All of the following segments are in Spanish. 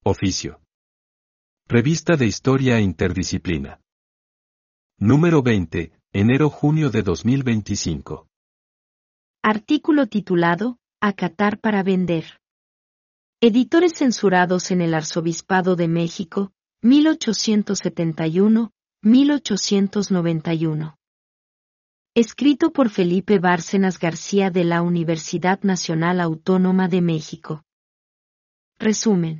Oficio. Revista de Historia e Interdisciplina. Número 20, enero-junio de 2025. Artículo titulado, Acatar para vender. Editores censurados en el Arzobispado de México, 1871-1891. Escrito por Felipe Bárcenas García de la Universidad Nacional Autónoma de México. Resumen.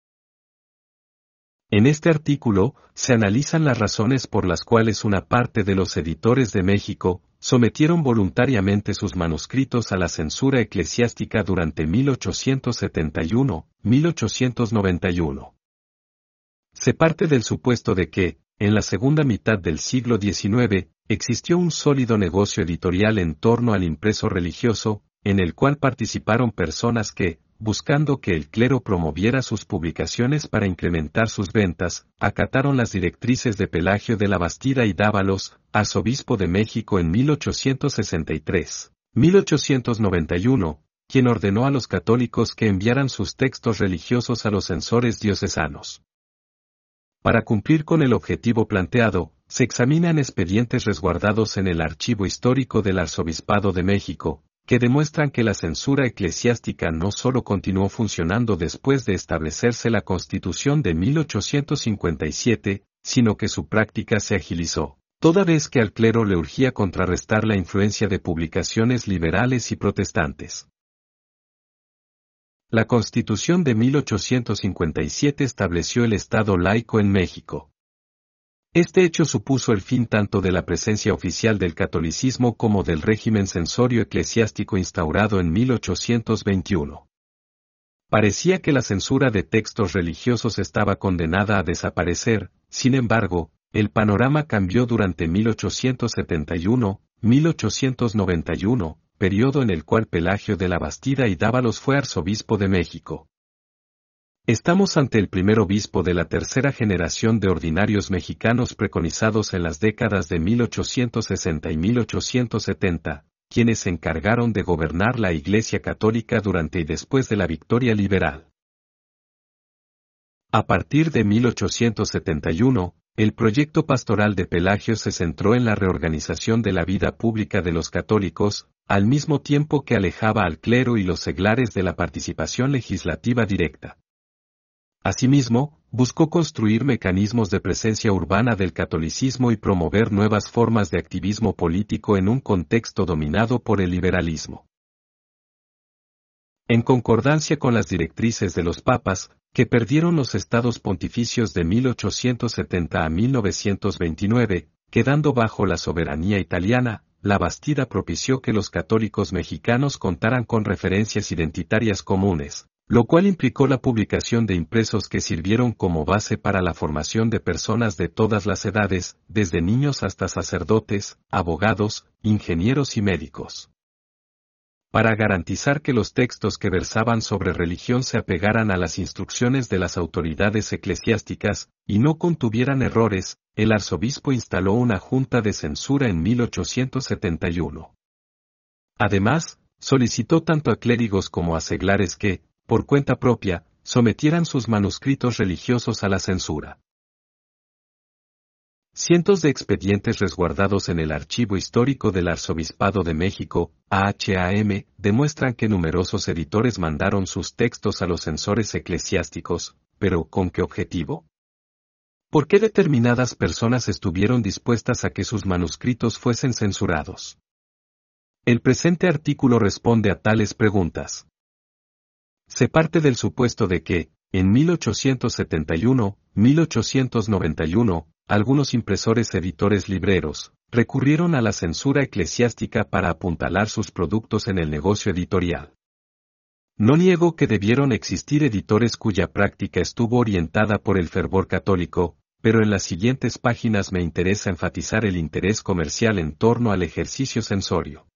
En este artículo, se analizan las razones por las cuales una parte de los editores de México sometieron voluntariamente sus manuscritos a la censura eclesiástica durante 1871-1891. Se parte del supuesto de que, en la segunda mitad del siglo XIX, existió un sólido negocio editorial en torno al impreso religioso, en el cual participaron personas que, buscando que el clero promoviera sus publicaciones para incrementar sus ventas, acataron las directrices de Pelagio de la Bastida y Dávalos, arzobispo de México en 1863-1891, quien ordenó a los católicos que enviaran sus textos religiosos a los censores diocesanos. Para cumplir con el objetivo planteado, se examinan expedientes resguardados en el Archivo Histórico del Arzobispado de México, que demuestran que la censura eclesiástica no solo continuó funcionando después de establecerse la Constitución de 1857, sino que su práctica se agilizó, toda vez que al clero le urgía contrarrestar la influencia de publicaciones liberales y protestantes. La Constitución de 1857 estableció el Estado laico en México. Este hecho supuso el fin tanto de la presencia oficial del catolicismo como del régimen censorio eclesiástico instaurado en 1821. Parecía que la censura de textos religiosos estaba condenada a desaparecer, sin embargo, el panorama cambió durante 1871-1891, periodo en el cual Pelagio de la Bastida y Dávalos fue arzobispo de México. Estamos ante el primer obispo de la tercera generación de ordinarios mexicanos preconizados en las décadas de 1860 y 1870, quienes se encargaron de gobernar la Iglesia Católica durante y después de la victoria liberal. A partir de 1871, el proyecto pastoral de Pelagio se centró en la reorganización de la vida pública de los católicos, al mismo tiempo que alejaba al clero y los seglares de la participación legislativa directa. Asimismo, buscó construir mecanismos de presencia urbana del catolicismo y promover nuevas formas de activismo político en un contexto dominado por el liberalismo. En concordancia con las directrices de los papas, que perdieron los estados pontificios de 1870 a 1929, quedando bajo la soberanía italiana, la Bastida propició que los católicos mexicanos contaran con referencias identitarias comunes, lo cual implicó la publicación de impresos que sirvieron como base para la formación de personas de todas las edades, desde niños hasta sacerdotes, abogados, ingenieros y médicos. Para garantizar que los textos que versaban sobre religión se apegaran a las instrucciones de las autoridades eclesiásticas, y no contuvieran errores, el arzobispo instaló una junta de censura en 1871. Además, solicitó tanto a clérigos como a seglares que, por cuenta propia, sometieran sus manuscritos religiosos a la censura. Cientos de expedientes resguardados en el Archivo Histórico del Arzobispado de México, AHAM, demuestran que numerosos editores mandaron sus textos a los censores eclesiásticos, pero ¿con qué objetivo? ¿Por qué determinadas personas estuvieron dispuestas a que sus manuscritos fuesen censurados? El presente artículo responde a tales preguntas. Se parte del supuesto de que, en 1871-1891, algunos impresores editores libreros recurrieron a la censura eclesiástica para apuntalar sus productos en el negocio editorial. No niego que debieron existir editores cuya práctica estuvo orientada por el fervor católico, pero en las siguientes páginas me interesa enfatizar el interés comercial en torno al ejercicio censorio.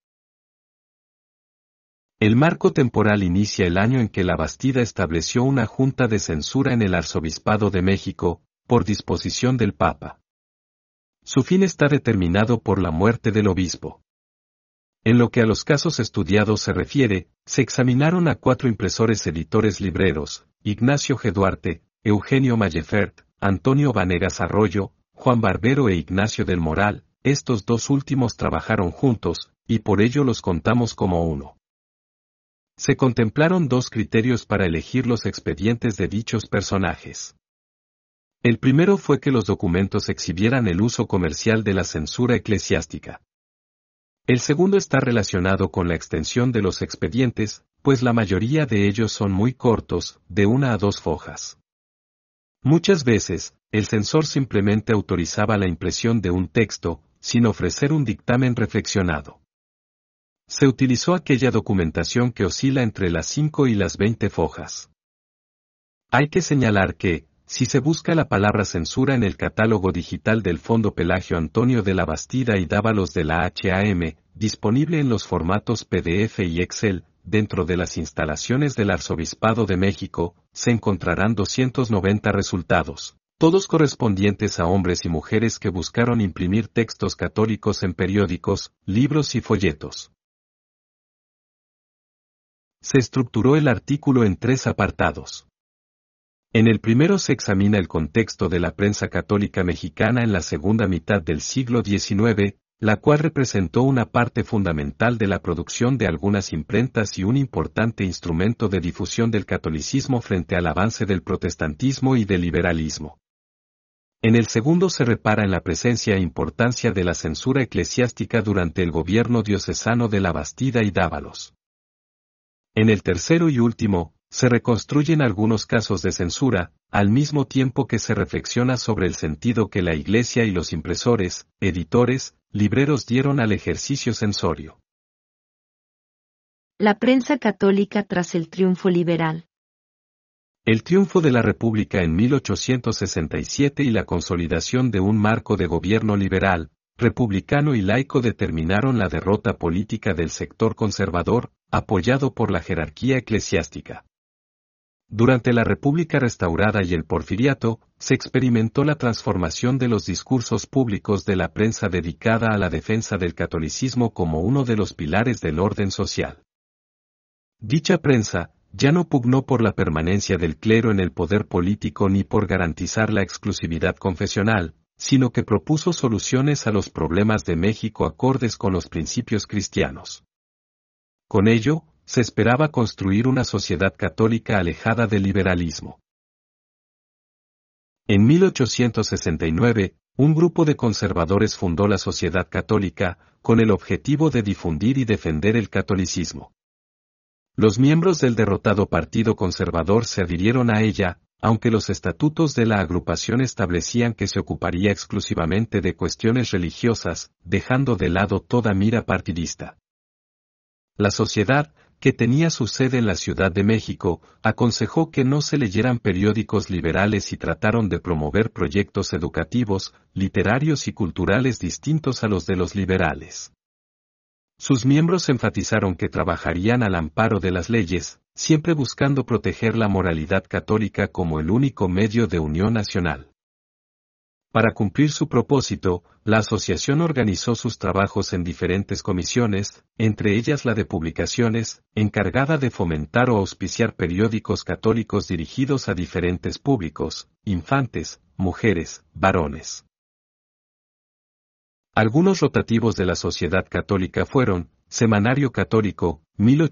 El marco temporal inicia el año en que la Bastida estableció una junta de censura en el Arzobispado de México, por disposición del Papa. Su fin está determinado por la muerte del obispo. En lo que a los casos estudiados se refiere, se examinaron a 4 impresores editores libreros, Ignacio G. Duarte, Eugenio Mayefert, Antonio Vanegas Arroyo, Juan Barbero e Ignacio del Moral. Estos dos últimos trabajaron juntos, y por ello los contamos como uno. Se contemplaron dos criterios para elegir los expedientes de dichos personajes. El primero fue que los documentos exhibieran el uso comercial de la censura eclesiástica. El segundo está relacionado con la extensión de los expedientes, pues la mayoría de ellos son muy cortos, de 1 a 2 fojas. Muchas veces, el censor simplemente autorizaba la impresión de un texto, sin ofrecer un dictamen reflexionado. Se utilizó aquella documentación que oscila entre las 5 y las 20 fojas. Hay que señalar que, si se busca la palabra censura en el catálogo digital del Fondo Pelagio Antonio de la Bastida y Dávalos de la HAM, disponible en los formatos PDF y Excel, dentro de las instalaciones del Arzobispado de México, se encontrarán 290 resultados, todos correspondientes a hombres y mujeres que buscaron imprimir textos católicos en periódicos, libros y folletos. Se estructuró el artículo en 3 apartados. En el primero se examina el contexto de la prensa católica mexicana en la segunda mitad del siglo XIX, la cual representó una parte fundamental de la producción de algunas imprentas y un importante instrumento de difusión del catolicismo frente al avance del protestantismo y del liberalismo. En el segundo se repara en la presencia e importancia de la censura eclesiástica durante el gobierno diocesano de la Bastida y Dávalos. En el tercero y último, se reconstruyen algunos casos de censura, al mismo tiempo que se reflexiona sobre el sentido que la Iglesia y los impresores, editores, libreros dieron al ejercicio censorio. La prensa católica tras el triunfo liberal. El triunfo de la República en 1867 y la consolidación de un marco de gobierno liberal, republicano y laico determinaron la derrota política del sector conservador, apoyado por la jerarquía eclesiástica. Durante la República restaurada y el Porfiriato, se experimentó la transformación de los discursos públicos de la prensa dedicada a la defensa del catolicismo como uno de los pilares del orden social. Dicha prensa, ya no pugnó por la permanencia del clero en el poder político ni por garantizar la exclusividad confesional, sino que propuso soluciones a los problemas de México acordes con los principios cristianos. Con ello, se esperaba construir una sociedad católica alejada del liberalismo. En 1869, un grupo de conservadores fundó la Sociedad Católica, con el objetivo de difundir y defender el catolicismo. Los miembros del derrotado Partido Conservador se adhirieron a ella, aunque los estatutos de la agrupación establecían que se ocuparía exclusivamente de cuestiones religiosas, dejando de lado toda mira partidista. La sociedad, que tenía su sede en la Ciudad de México, aconsejó que no se leyeran periódicos liberales y trataron de promover proyectos educativos, literarios y culturales distintos a los de los liberales. Sus miembros enfatizaron que trabajarían al amparo de las leyes, siempre buscando proteger la moralidad católica como el único medio de unión nacional. Para cumplir su propósito, la asociación organizó sus trabajos en diferentes comisiones, entre ellas la de publicaciones, encargada de fomentar o auspiciar periódicos católicos dirigidos a diferentes públicos, infantes, mujeres, varones. Algunos rotativos de la Sociedad Católica fueron: Semanario Católico,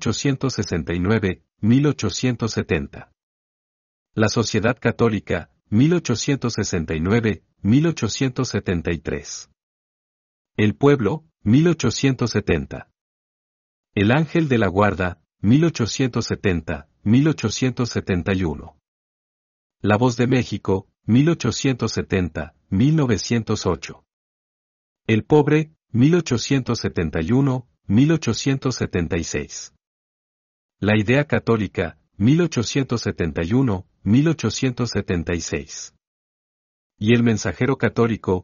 1869-1870. La Sociedad Católica, 1869-1873. El Pueblo, 1870. El Ángel de la Guarda, 1870-1871. La Voz de México, 1870-1908. El Pobre, 1871-1876. La Idea Católica, 1871-1876. Y El Mensajero Católico,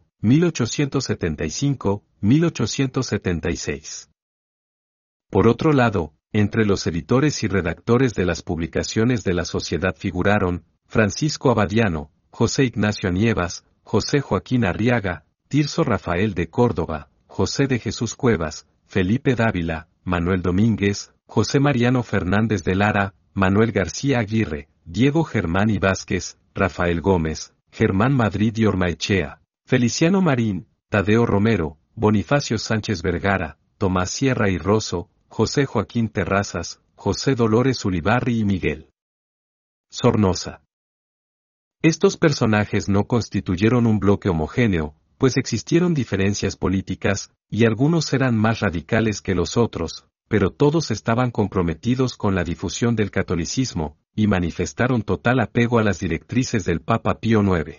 1875-1876. Por otro lado, entre los editores y redactores de las publicaciones de la sociedad figuraron Francisco Abadiano, José Ignacio Nievas, José Joaquín Arriaga, Tirso Rafael de Córdoba, José de Jesús Cuevas, Felipe Dávila, Manuel Domínguez, José Mariano Fernández de Lara, Manuel García Aguirre, Diego Germán y Vázquez, Rafael Gómez, Germán Madrid y Ormaechea, Feliciano Marín, Tadeo Romero, Bonifacio Sánchez Vergara, Tomás Sierra y Rosso, José Joaquín Terrazas, José Dolores Ulibarri y Miguel Sornosa. Estos personajes no constituyeron un bloque homogéneo, pues existieron diferencias políticas, y algunos eran más radicales que los otros, pero todos estaban comprometidos con la difusión del catolicismo, y manifestaron total apego a las directrices del Papa Pío IX.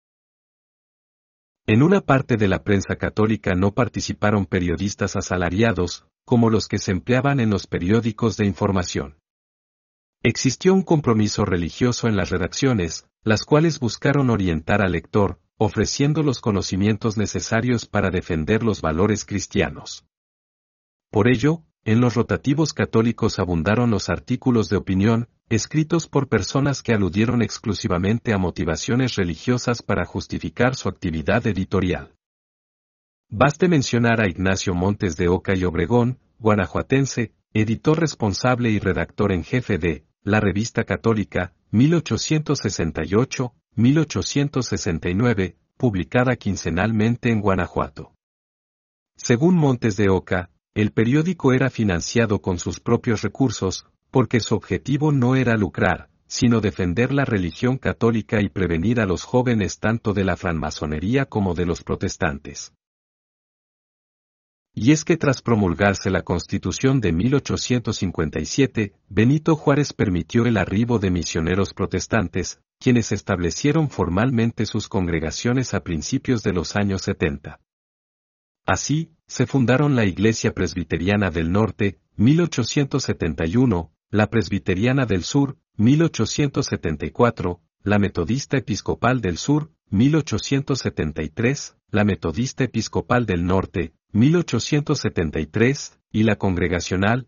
En una parte de la prensa católica no participaron periodistas asalariados, como los que se empleaban en los periódicos de información. Existió un compromiso religioso en las redacciones, las cuales buscaron orientar al lector, ofreciendo los conocimientos necesarios para defender los valores cristianos. Por ello, en los rotativos católicos abundaron los artículos de opinión, escritos por personas que aludieron exclusivamente a motivaciones religiosas para justificar su actividad editorial. Baste mencionar a Ignacio Montes de Oca y Obregón, guanajuatense, editor responsable y redactor en jefe de La Revista Católica, 1868-1869, publicada quincenalmente en Guanajuato. Según Montes de Oca, el periódico era financiado con sus propios recursos, porque su objetivo no era lucrar, sino defender la religión católica y prevenir a los jóvenes tanto de la francmasonería como de los protestantes. Y es que tras promulgarse la Constitución de 1857, Benito Juárez permitió el arribo de misioneros protestantes, quienes establecieron formalmente sus congregaciones a principios de los años 70. Así, se fundaron la Iglesia Presbiteriana del Norte, 1871, la Presbiteriana del Sur, 1874, la Metodista Episcopal del Sur, 1873, la Metodista Episcopal del Norte, 1873, y la Congregacional,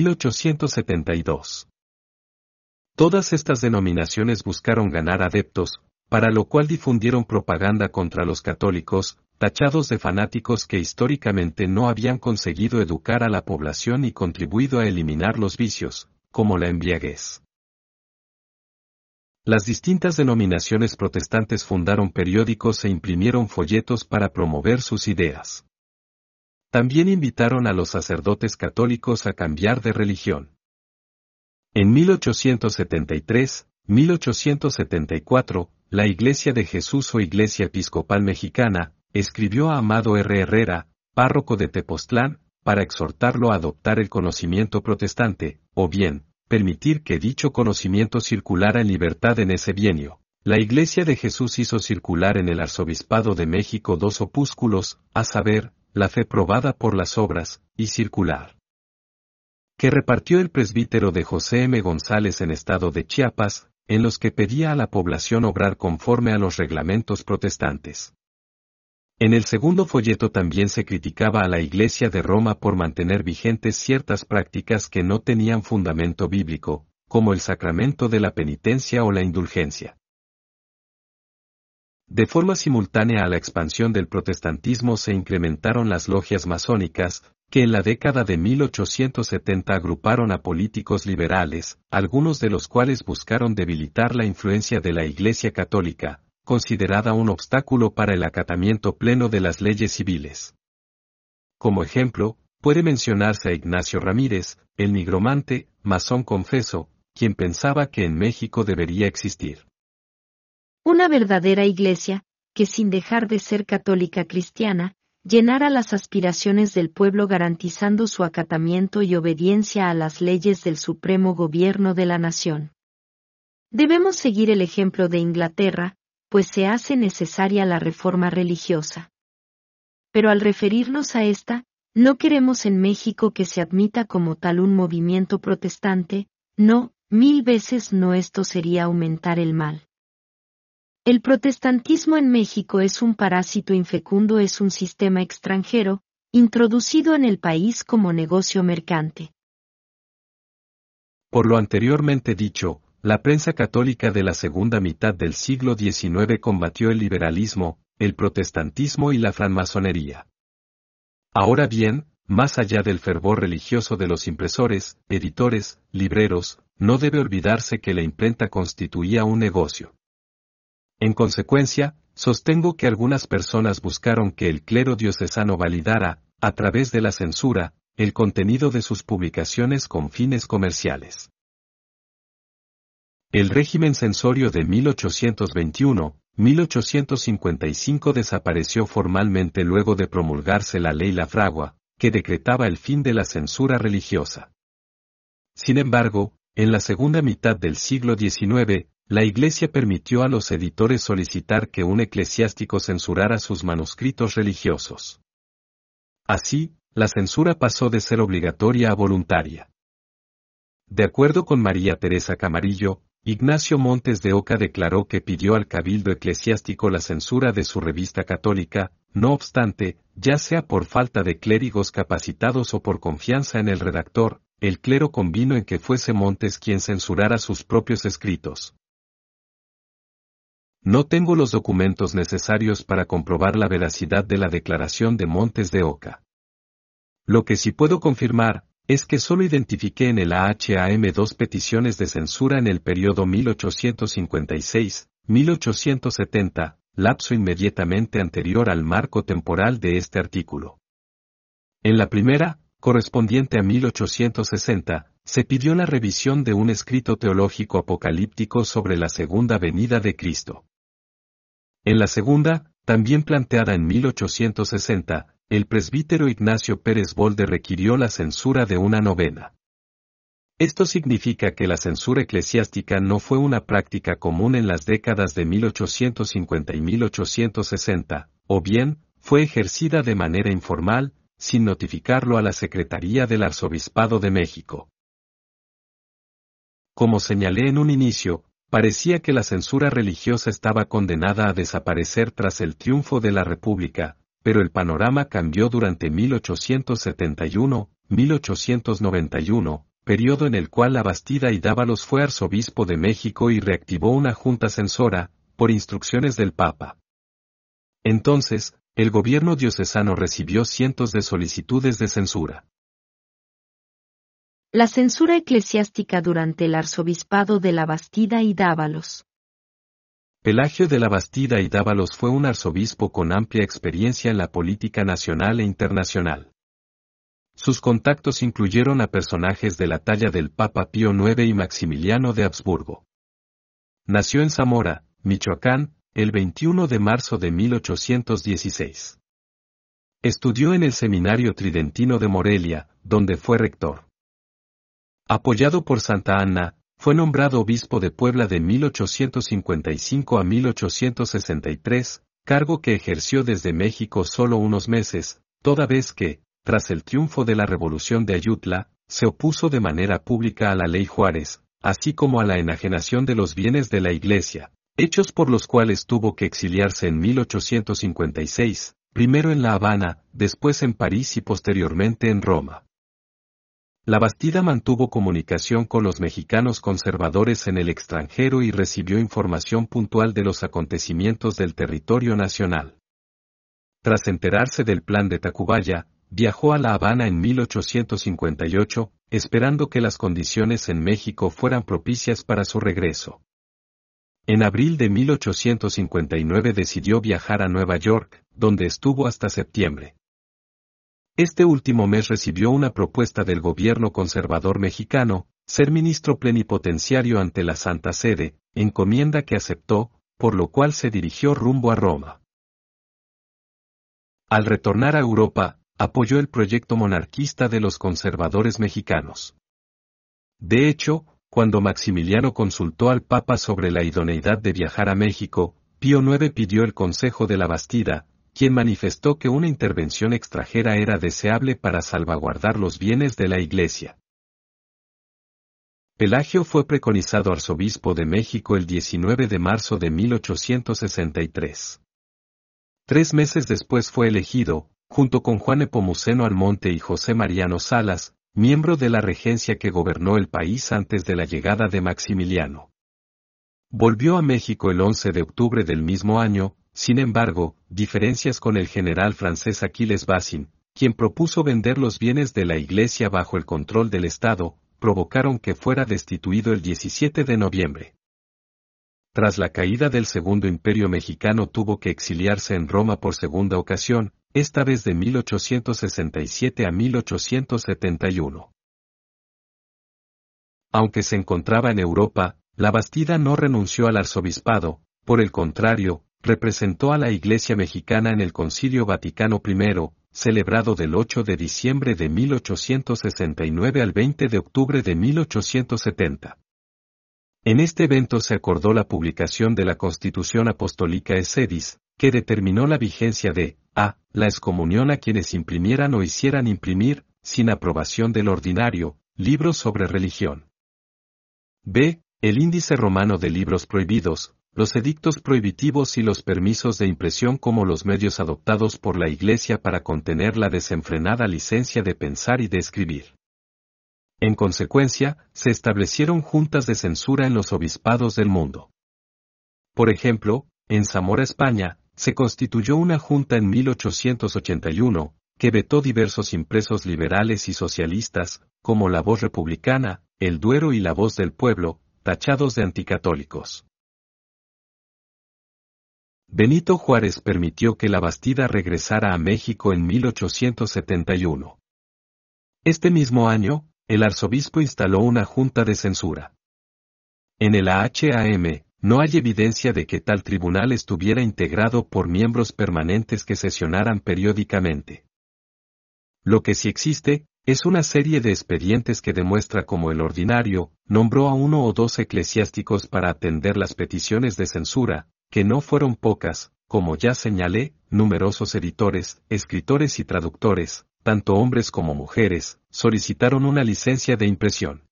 1872. Todas estas denominaciones buscaron ganar adeptos, para lo cual difundieron propaganda contra los católicos, tachados de fanáticos que históricamente no habían conseguido educar a la población y contribuido a eliminar los vicios, como la embriaguez. Las distintas denominaciones protestantes fundaron periódicos e imprimieron folletos para promover sus ideas. También invitaron a los sacerdotes católicos a cambiar de religión. En 1873, 1874, la Iglesia de Jesús o Iglesia Episcopal Mexicana, escribió a Amado R. Herrera, párroco de Tepoztlán, para exhortarlo a adoptar el conocimiento protestante, o bien, permitir que dicho conocimiento circulara en libertad en ese bienio. La Iglesia de Jesús hizo circular en el Arzobispado de México dos opúsculos, a saber, La fe probada por las obras, y Circular, que repartió el presbítero de José M. González en estado de Chiapas, en los que pedía a la población obrar conforme a los reglamentos protestantes. En el segundo folleto también se criticaba a la Iglesia de Roma por mantener vigentes ciertas prácticas que no tenían fundamento bíblico, como el sacramento de la penitencia o la indulgencia. De forma simultánea a la expansión del protestantismo se incrementaron las logias masónicas, que en la década de 1870 agruparon a políticos liberales, algunos de los cuales buscaron debilitar la influencia de la Iglesia católica, considerada un obstáculo para el acatamiento pleno de las leyes civiles. Como ejemplo, puede mencionarse a Ignacio Ramírez, el nigromante, masón confeso, quien pensaba que en México debería existir una verdadera iglesia, que sin dejar de ser católica cristiana, llenara las aspiraciones del pueblo garantizando su acatamiento y obediencia a las leyes del supremo gobierno de la nación. Debemos seguir el ejemplo de Inglaterra, pues se hace necesaria la reforma religiosa. Pero al referirnos a esta, no queremos en México que se admita como tal un movimiento protestante, no, 1000 veces no, esto sería aumentar el mal. El protestantismo en México es un parásito infecundo, es un sistema extranjero, introducido en el país como negocio mercante. Por lo anteriormente dicho, la prensa católica de la segunda mitad del siglo XIX combatió el liberalismo, el protestantismo y la francmasonería. Ahora bien, más allá del fervor religioso de los impresores, editores, libreros, no debe olvidarse que la imprenta constituía un negocio. En consecuencia, sostengo que algunas personas buscaron que el clero diocesano validara, a través de la censura, el contenido de sus publicaciones con fines comerciales. El régimen censorio de 1821-1855 desapareció formalmente luego de promulgarse la Ley La Fragua, que decretaba el fin de la censura religiosa. Sin embargo, en la segunda mitad del siglo XIX, la Iglesia permitió a los editores solicitar que un eclesiástico censurara sus manuscritos religiosos. Así, la censura pasó de ser obligatoria a voluntaria. De acuerdo con María Teresa Camarillo, Ignacio Montes de Oca declaró que pidió al Cabildo Eclesiástico la censura de su revista católica, no obstante, ya sea por falta de clérigos capacitados o por confianza en el redactor, el clero convino en que fuese Montes quien censurara sus propios escritos. No tengo los documentos necesarios para comprobar la veracidad de la declaración de Montes de Oca. Lo que sí puedo confirmar, es que solo identifiqué en el AHAM 2 peticiones de censura en el periodo 1856-1870, lapso inmediatamente anterior al marco temporal de este artículo. En la primera, correspondiente a 1860, se pidió la revisión de un escrito teológico apocalíptico sobre la segunda venida de Cristo. En la segunda, también planteada en 1860, el presbítero Ignacio Pérez Bolde requirió la censura de una novena. Esto significa que la censura eclesiástica no fue una práctica común en las décadas de 1850 y 1860, o bien, fue ejercida de manera informal, sin notificarlo a la Secretaría del Arzobispado de México. Como señalé en un inicio, parecía que la censura religiosa estaba condenada a desaparecer tras el triunfo de la República, pero el panorama cambió durante 1871-1891, periodo en el cual Labastida y Dávalos fue arzobispo de México y reactivó una junta censora, por instrucciones del Papa. Entonces, el gobierno diocesano recibió cientos de solicitudes de censura. La censura eclesiástica durante el arzobispado de Labastida y Dávalos. Pelagio de Labastida y Dávalos fue un arzobispo con amplia experiencia en la política nacional e internacional. Sus contactos incluyeron a personajes de la talla del Papa Pío IX y Maximiliano de Habsburgo. Nació en Zamora, Michoacán, el 21 de marzo de 1816. Estudió en el Seminario Tridentino de Morelia, donde fue rector. Apoyado por Santa Anna, fue nombrado obispo de Puebla de 1855 a 1863, cargo que ejerció desde México solo unos meses, toda vez que, tras el triunfo de la Revolución de Ayutla, se opuso de manera pública a la Ley Juárez, así como a la enajenación de los bienes de la Iglesia, hechos por los cuales tuvo que exiliarse en 1856, primero en La Habana, después en París y posteriormente en Roma. Labastida mantuvo comunicación con los mexicanos conservadores en el extranjero y recibió información puntual de los acontecimientos del territorio nacional. Tras enterarse del plan de Tacubaya, viajó a La Habana en 1858, esperando que las condiciones en México fueran propicias para su regreso. En abril de 1859 decidió viajar a Nueva York, donde estuvo hasta septiembre. Este último mes recibió una propuesta del gobierno conservador mexicano, ser ministro plenipotenciario ante la Santa Sede, encomienda que aceptó, por lo cual se dirigió rumbo a Roma. Al retornar a Europa, apoyó el proyecto monarquista de los conservadores mexicanos. De hecho, cuando Maximiliano consultó al Papa sobre la idoneidad de viajar a México, Pío IX pidió el consejo de Labastida, quien manifestó que una intervención extranjera era deseable para salvaguardar los bienes de la Iglesia. Pelagio fue preconizado arzobispo de México el 19 de marzo de 1863. 3 meses después fue elegido, junto con Juan Nepomuceno Almonte y José Mariano Salas, miembro de la regencia que gobernó el país antes de la llegada de Maximiliano. Volvió a México el 11 de octubre del mismo año. Sin embargo, diferencias con el general francés Aquiles Bazin, quien propuso vender los bienes de la Iglesia bajo el control del Estado, provocaron que fuera destituido el 17 de noviembre. tras la caída del Segundo Imperio Mexicano tuvo que exiliarse en Roma por segunda ocasión, esta vez de 1867 a 1871. Aunque se encontraba en Europa, la Bastida no renunció al arzobispado, por el contrario, representó a la Iglesia mexicana en el Concilio Vaticano I, celebrado del 8 de diciembre de 1869 al 20 de octubre de 1870. En este evento se acordó la publicación de la Constitución Apostólica Sedis, que determinó la vigencia de a. la excomunión a quienes imprimieran o hicieran imprimir, sin aprobación del ordinario, libros sobre religión. b. el índice romano de libros prohibidos, los edictos prohibitivos y los permisos de impresión como los medios adoptados por la Iglesia para contener la desenfrenada licencia de pensar y de escribir. En consecuencia, se establecieron juntas de censura en los obispados del mundo. Por ejemplo, en Zamora, España, se constituyó una junta en 1881, que vetó diversos impresos liberales y socialistas, como La Voz Republicana, El Duero y La Voz del Pueblo, tachados de anticatólicos. Benito Juárez permitió que la Bastida regresara a México en 1871. Este mismo año, el arzobispo instaló una junta de censura. En el AHAM, no hay evidencia de que tal tribunal estuviera integrado por miembros permanentes que sesionaran periódicamente. Lo que sí existe, es una serie de expedientes que demuestra cómo el ordinario nombró a 1 o 2 eclesiásticos para atender las peticiones de censura, que no fueron pocas, como ya señalé, numerosos editores, escritores y traductores, tanto hombres como mujeres, solicitaron una licencia de impresión.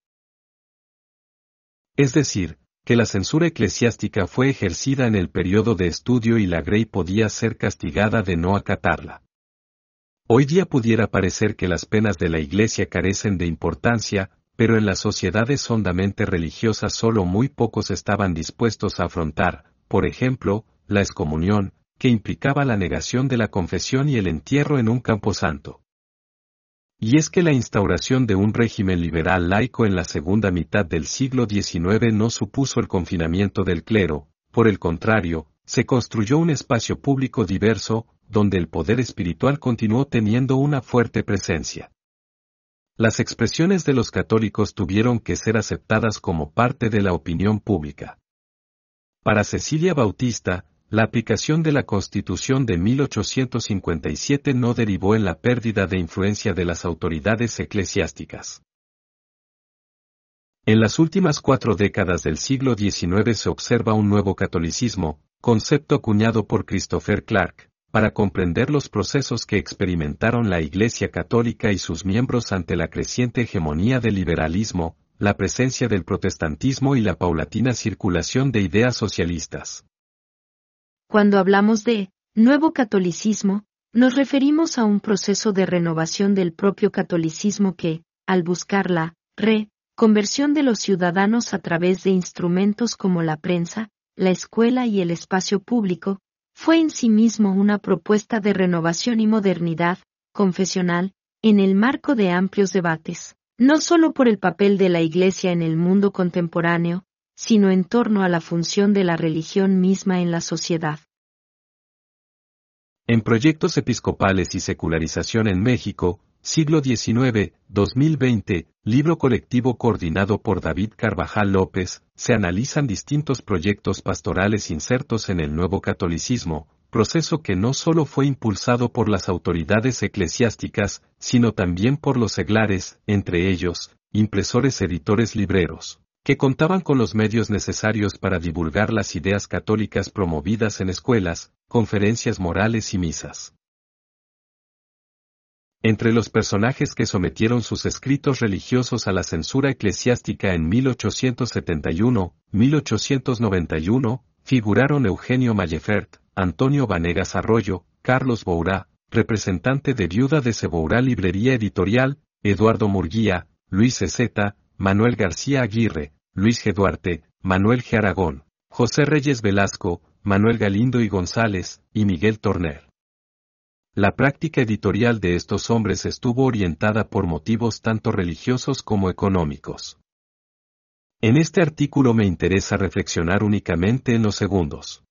Es decir, que la censura eclesiástica fue ejercida en el periodo de estudio y la Grey podía ser castigada de no acatarla. Hoy día pudiera parecer que las penas de la Iglesia carecen de importancia, pero en las sociedades hondamente religiosas solo muy pocos estaban dispuestos a afrontar, por ejemplo, la excomunión, que implicaba la negación de la confesión y el entierro en un camposanto. Y es que la instauración de un régimen liberal laico en la segunda mitad del siglo XIX no supuso el confinamiento del clero, por el contrario, se construyó un espacio público diverso, donde el poder espiritual continuó teniendo una fuerte presencia. Las expresiones de los católicos tuvieron que ser aceptadas como parte de la opinión pública. Para Cecilia Bautista, la aplicación de la Constitución de 1857 no derivó en la pérdida de influencia de las autoridades eclesiásticas. En las últimas 4 décadas del siglo XIX se observa un nuevo catolicismo, concepto acuñado por Christopher Clark, para comprender los procesos que experimentaron la Iglesia Católica y sus miembros ante la creciente hegemonía del liberalismo, la presencia del protestantismo y la paulatina circulación de ideas socialistas. Cuando hablamos de nuevo catolicismo, nos referimos a un proceso de renovación del propio catolicismo que, al buscar la conversión de los ciudadanos a través de instrumentos como la prensa, la escuela y el espacio público, fue en sí mismo una propuesta de renovación y modernidad confesional, en el marco de amplios debates, no solo por el papel de la Iglesia en el mundo contemporáneo, sino en torno a la función de la religión misma en la sociedad. En Proyectos Episcopales y Secularización en México, siglo XIX, 2020, libro colectivo coordinado por David Carvajal López, se analizan distintos proyectos pastorales insertos en el nuevo catolicismo, proceso que no solo fue impulsado por las autoridades eclesiásticas, sino también por los seglares, entre ellos, impresores editores libreros, que contaban con los medios necesarios para divulgar las ideas católicas promovidas en escuelas, conferencias morales y misas. Entre los personajes que sometieron sus escritos religiosos a la censura eclesiástica en 1871-1891, figuraron Eugenio Mayefert, Antonio Vanegas Arroyo, Carlos Bourá, representante de Viuda de Cebourá Librería Editorial, Eduardo Murguía, Luis Ezeta, Manuel García Aguirre, Luis G. Duarte, Manuel G. Aragón, José Reyes Velasco, Manuel Galindo y González, y Miguel Torner. La práctica editorial de estos hombres estuvo orientada por motivos tanto religiosos como económicos. En este artículo me interesa reflexionar únicamente en los segundos.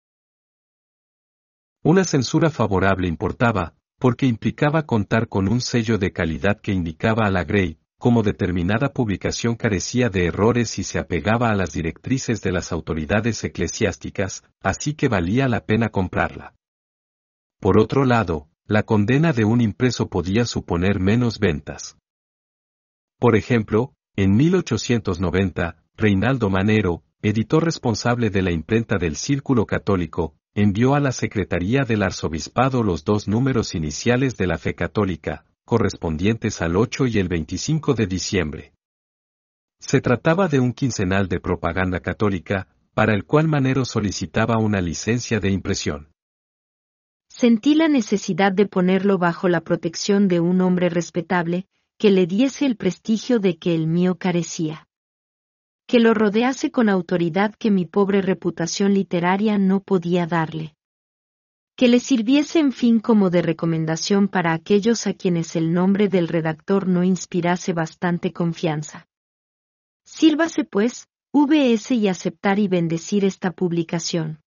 Una censura favorable importaba, porque implicaba contar con un sello de calidad que indicaba a la Grey, como determinada publicación carecía de errores y se apegaba a las directrices de las autoridades eclesiásticas, así que valía la pena comprarla. Por otro lado, la condena de un impreso podía suponer menos ventas. Por ejemplo, en 1890, Reinaldo Manero, editor responsable de la imprenta del Círculo Católico, envió a la Secretaría del Arzobispado los 2 números iniciales de la Fe Católica, correspondientes al 8 y el 25 de diciembre. Se trataba de un quincenal de propaganda católica, para el cual Manero solicitaba una licencia de impresión. Sentí la necesidad de ponerlo bajo la protección de un hombre respetable, que le diese el prestigio de que el mío carecía. Que lo rodease con autoridad que mi pobre reputación literaria no podía darle. Que le sirviese en fin como de recomendación para aquellos a quienes el nombre del redactor no inspirase bastante confianza. Sírvase pues, V.S. y aceptar y bendecir esta publicación.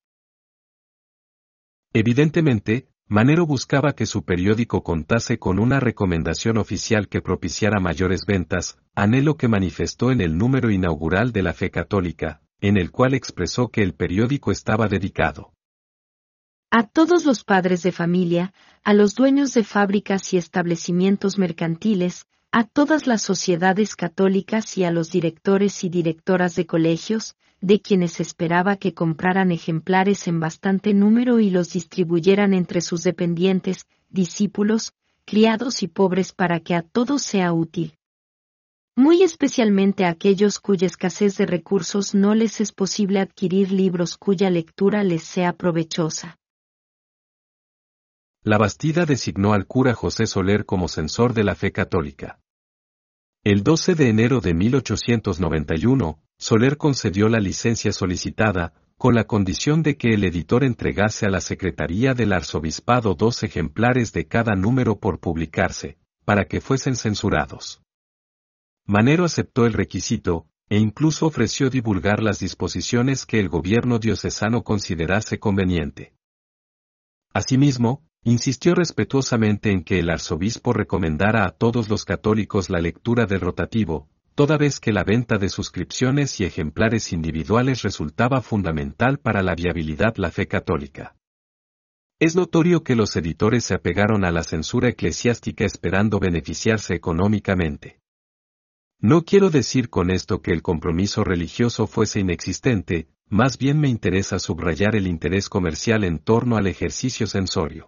Evidentemente, Manero buscaba que su periódico contase con una recomendación oficial que propiciara mayores ventas, anhelo que manifestó en el número inaugural de la Fe Católica, en el cual expresó que el periódico estaba dedicado a todos los padres de familia, a los dueños de fábricas y establecimientos mercantiles, a todas las sociedades católicas y a los directores y directoras de colegios, de quienes esperaba que compraran ejemplares en bastante número y los distribuyeran entre sus dependientes, discípulos, criados y pobres para que a todos sea útil. Muy especialmente a aquellos cuya escasez de recursos no les es posible adquirir libros cuya lectura les sea provechosa. La Bastida designó al cura José Soler como censor de la Fe Católica. El 12 de enero de 1891, Soler concedió la licencia solicitada, con la condición de que el editor entregase a la Secretaría del Arzobispado 2 ejemplares de cada número por publicarse, para que fuesen censurados. Manero aceptó el requisito, e incluso ofreció divulgar las disposiciones que el gobierno diocesano considerase conveniente. Asimismo, insistió respetuosamente en que el arzobispo recomendara a todos los católicos la lectura del rotativo, toda vez que la venta de suscripciones y ejemplares individuales resultaba fundamental para la viabilidad de la fe católica. Es notorio que los editores se apegaron a la censura eclesiástica esperando beneficiarse económicamente. No quiero decir con esto que el compromiso religioso fuese inexistente, más bien me interesa subrayar el interés comercial en torno al ejercicio censorio.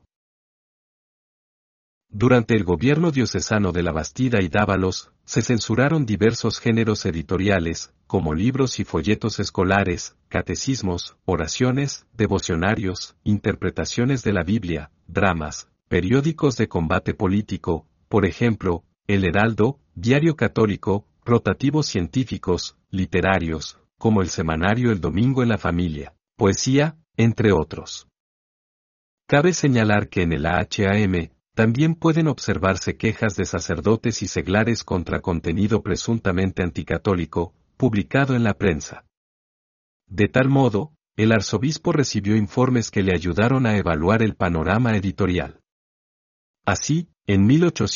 Durante el gobierno diocesano de la Bastida y Dávalos, se censuraron diversos géneros editoriales, como libros y folletos escolares, catecismos, oraciones, devocionarios, interpretaciones de la Biblia, dramas, periódicos de combate político, por ejemplo, El Heraldo, Diario Católico, rotativos científicos, literarios, como el semanario El Domingo en la Familia, poesía, entre otros. Cabe señalar que en el AHAM, también pueden observarse quejas de sacerdotes y seglares contra contenido presuntamente anticatólico, publicado en la prensa. De tal modo, el arzobispo recibió informes que le ayudaron a evaluar el panorama editorial. Así, en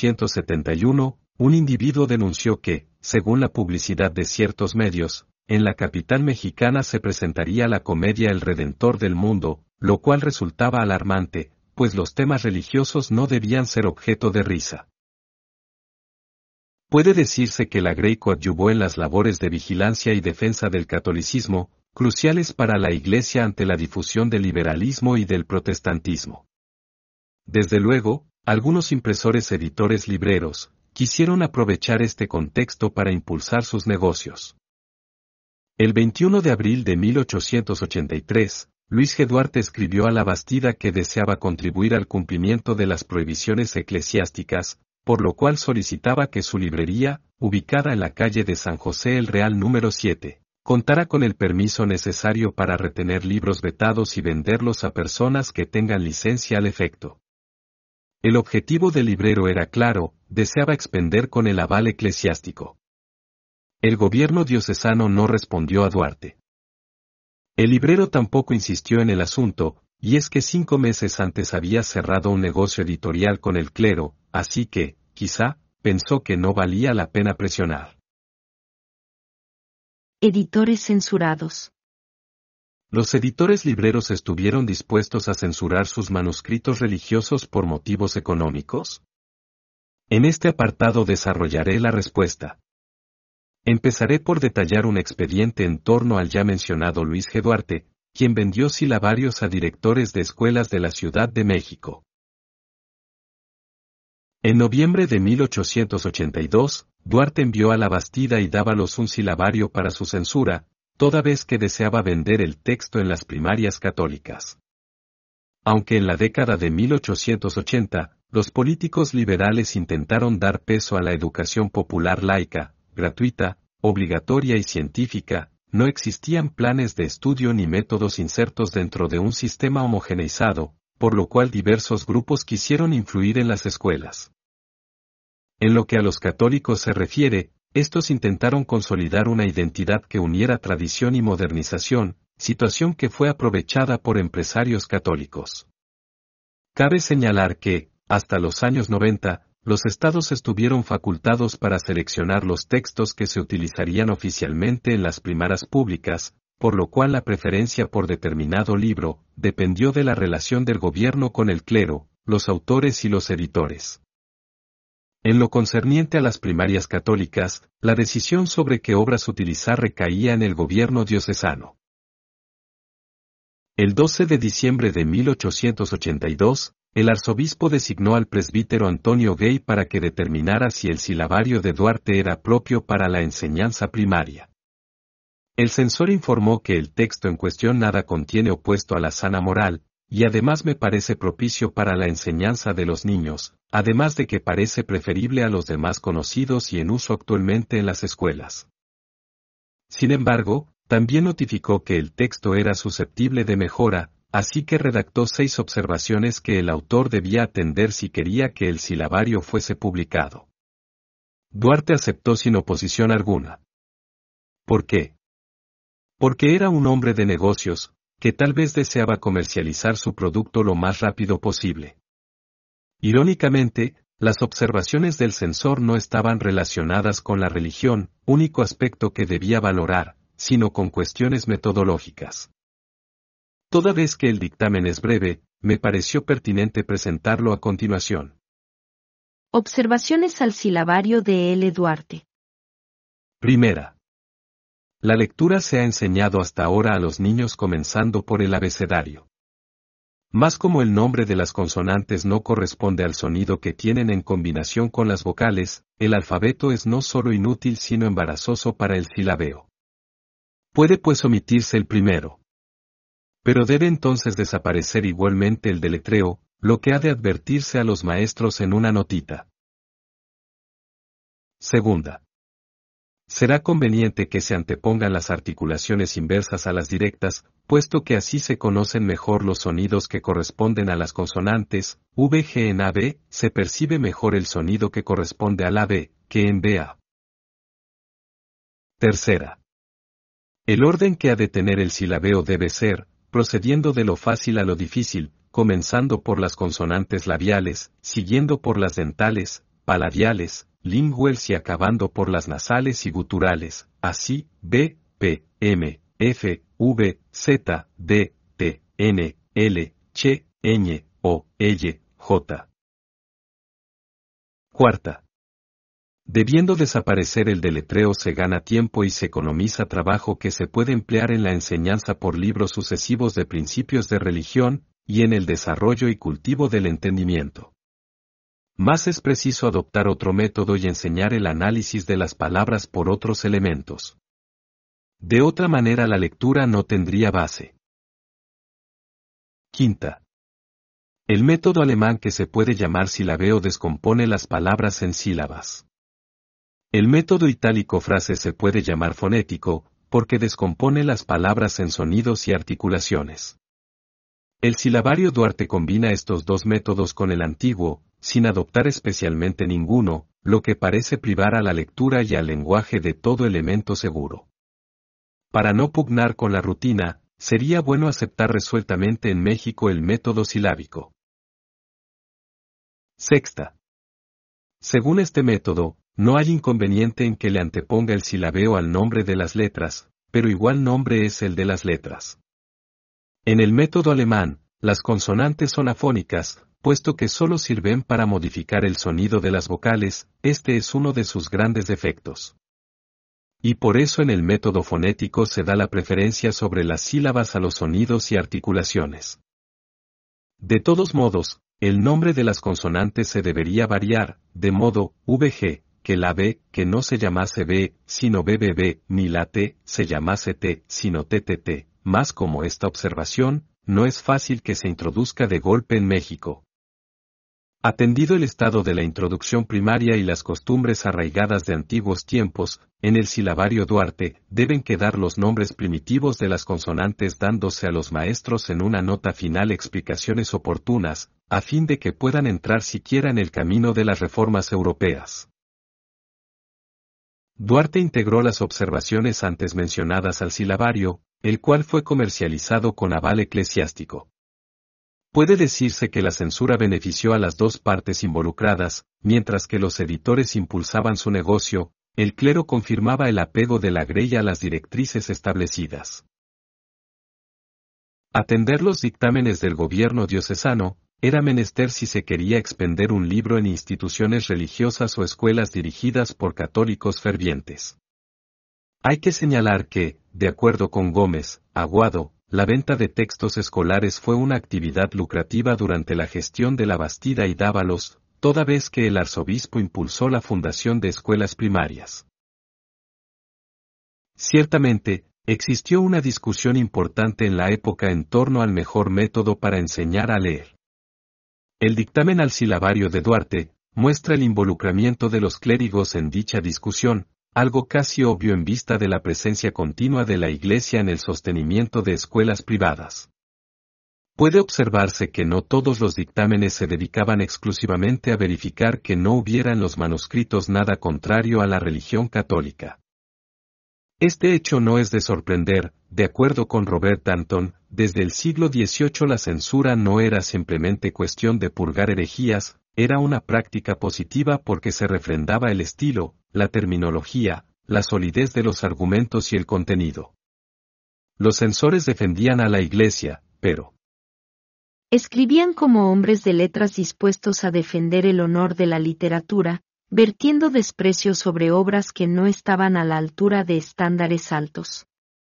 1871, un individuo denunció que, según la publicidad de ciertos medios, en la capital mexicana se presentaría la comedia El Redentor del Mundo, lo cual resultaba alarmante, pues los temas religiosos no debían ser objeto de risa. Puede decirse que la Grey coadyuvó en las labores de vigilancia y defensa del catolicismo, cruciales para la Iglesia ante la difusión del liberalismo y del protestantismo. Desde luego, algunos impresores editores libreros, quisieron aprovechar este contexto para impulsar sus negocios. El 21 de abril de 1883, Luis G. Duarte escribió a la Bastida que deseaba contribuir al cumplimiento de las prohibiciones eclesiásticas, por lo cual solicitaba que su librería, ubicada en la calle de San José el Real número 7, contara con el permiso necesario para retener libros vetados y venderlos a personas que tengan licencia al efecto. El objetivo del librero era claro, deseaba expender con el aval eclesiástico. El gobierno diocesano no respondió a Duarte. El librero tampoco insistió en el asunto, y es que 5 meses antes había cerrado un negocio editorial con el clero, así que, quizá, pensó que no valía la pena presionar. Editores censurados. Los editores libreros estuvieron dispuestos a censurar sus manuscritos religiosos por motivos económicos. En este apartado desarrollaré la respuesta. Empezaré por detallar un expediente en torno al ya mencionado Luis G. Duarte, quien vendió silabarios a directores de escuelas de la Ciudad de México. En noviembre de 1882, Duarte envió a la Bastida y Dávalos un silabario para su censura, toda vez que deseaba vender el texto en las primarias católicas. Aunque en la década de 1880, los políticos liberales intentaron dar peso a la educación popular laica, gratuita, obligatoria y científica, no existían planes de estudio ni métodos insertos dentro de un sistema homogeneizado, por lo cual diversos grupos quisieron influir en las escuelas. En lo que a los católicos se refiere, estos intentaron consolidar una identidad que uniera tradición y modernización, situación que fue aprovechada por empresarios católicos. Cabe señalar que, hasta los años 90, los estados estuvieron facultados para seleccionar los textos que se utilizarían oficialmente en las primarias públicas, por lo cual la preferencia por determinado libro dependió de la relación del gobierno con el clero, los autores y los editores. En lo concerniente a las primarias católicas, la decisión sobre qué obras utilizar recaía en el gobierno diocesano. El 12 de diciembre de 1882, el arzobispo designó al presbítero Antonio Gay para que determinara si el silabario de Duarte era propio para la enseñanza primaria. El censor informó que el texto en cuestión nada contiene opuesto a la sana moral, y además me parece propicio para la enseñanza de los niños, además de que parece preferible a los demás conocidos y en uso actualmente en las escuelas. Sin embargo, también notificó que el texto era susceptible de mejora, así que redactó 6 observaciones que el autor debía atender si quería que el silabario fuese publicado. Duarte aceptó sin oposición alguna. ¿Por qué? Porque era un hombre de negocios, que tal vez deseaba comercializar su producto lo más rápido posible. Irónicamente, las observaciones del censor no estaban relacionadas con la religión, único aspecto que debía valorar, sino con cuestiones metodológicas. Toda vez que el dictamen es breve, me pareció pertinente presentarlo a continuación. Observaciones al silabario de L. Duarte. Primera. La lectura se ha enseñado hasta ahora a los niños comenzando por el abecedario. Más como el nombre de las consonantes no corresponde al sonido que tienen en combinación con las vocales, el alfabeto es no solo inútil sino embarazoso para el silabeo. Puede pues omitirse el primero. Pero debe entonces desaparecer igualmente el deletreo, lo que ha de advertirse a los maestros en una notita. Segunda. Será conveniente que se antepongan las articulaciones inversas a las directas, puesto que así se conocen mejor los sonidos que corresponden a las consonantes, VG en AB, se percibe mejor el sonido que corresponde al AB, que en BA. Tercera. El orden que ha de tener el silabeo debe ser, procediendo de lo fácil a lo difícil, comenzando por las consonantes labiales, siguiendo por las dentales, paladiales, linguales y acabando por las nasales y guturales, así, B, P, M, F, V, Z, D, T, N, L, Ch, Ñ, O, L, J. Cuarta. Debiendo desaparecer el deletreo se gana tiempo y se economiza trabajo que se puede emplear en la enseñanza por libros sucesivos de principios de religión, y en el desarrollo y cultivo del entendimiento. Más es preciso adoptar otro método y enseñar el análisis de las palabras por otros elementos. De otra manera la lectura no tendría base. Quinta. El método alemán que se puede llamar silabeo descompone las palabras en sílabas. El método itálico frase se puede llamar fonético, porque descompone las palabras en sonidos y articulaciones. El silabario Duarte combina estos dos métodos con el antiguo, sin adoptar especialmente ninguno, lo que parece privar a la lectura y al lenguaje de todo elemento seguro. Para no pugnar con la rutina, sería bueno aceptar resueltamente en México el método silábico. Sexta. Según este método, no hay inconveniente en que le anteponga el silabeo al nombre de las letras, pero igual nombre es el de las letras. En el método alemán, las consonantes son afónicas, puesto que solo sirven para modificar el sonido de las vocales, este es uno de sus grandes defectos. Y por eso en el método fonético se da la preferencia sobre las sílabas a los sonidos y articulaciones. De todos modos, el nombre de las consonantes se debería variar, de modo, VG, que la B, que no se llamase B, sino BBB, ni la T, se llamase T, sino TTT, más como esta observación, no es fácil que se introduzca de golpe en México. Atendido el estado de la introducción primaria y las costumbres arraigadas de antiguos tiempos, en el silabario Duarte, deben quedar los nombres primitivos de las consonantes dándose a los maestros en una nota final explicaciones oportunas, a fin de que puedan entrar siquiera en el camino de las reformas europeas. Duarte integró las observaciones antes mencionadas al silabario, el cual fue comercializado con aval eclesiástico. Puede decirse que la censura benefició a las dos partes involucradas, mientras que los editores impulsaban su negocio, el clero confirmaba el apego de la Grey a las directrices establecidas. Atender los dictámenes del gobierno diocesano, era menester si se quería expender un libro en instituciones religiosas o escuelas dirigidas por católicos fervientes. Hay que señalar que, de acuerdo con Gómez, Aguado, la venta de textos escolares fue una actividad lucrativa durante la gestión de la Bastida y Dávalos, toda vez que el arzobispo impulsó la fundación de escuelas primarias. Ciertamente, existió una discusión importante en la época en torno al mejor método para enseñar a leer. El dictamen al silabario de Duarte muestra el involucramiento de los clérigos en dicha discusión, algo casi obvio en vista de la presencia continua de la Iglesia en el sostenimiento de escuelas privadas. Puede observarse que no todos los dictámenes se dedicaban exclusivamente a verificar que no hubiera en los manuscritos nada contrario a la religión católica. Este hecho no es de sorprender, de acuerdo con Robert Danton, desde el siglo XVIII la censura no era simplemente cuestión de purgar herejías, era una práctica positiva porque se refrendaba el estilo, la terminología, la solidez de los argumentos y el contenido. Los censores defendían a la Iglesia, pero escribían como hombres de letras dispuestos a defender el honor de la literatura, vertiendo desprecio sobre obras que no estaban a la altura de estándares altos.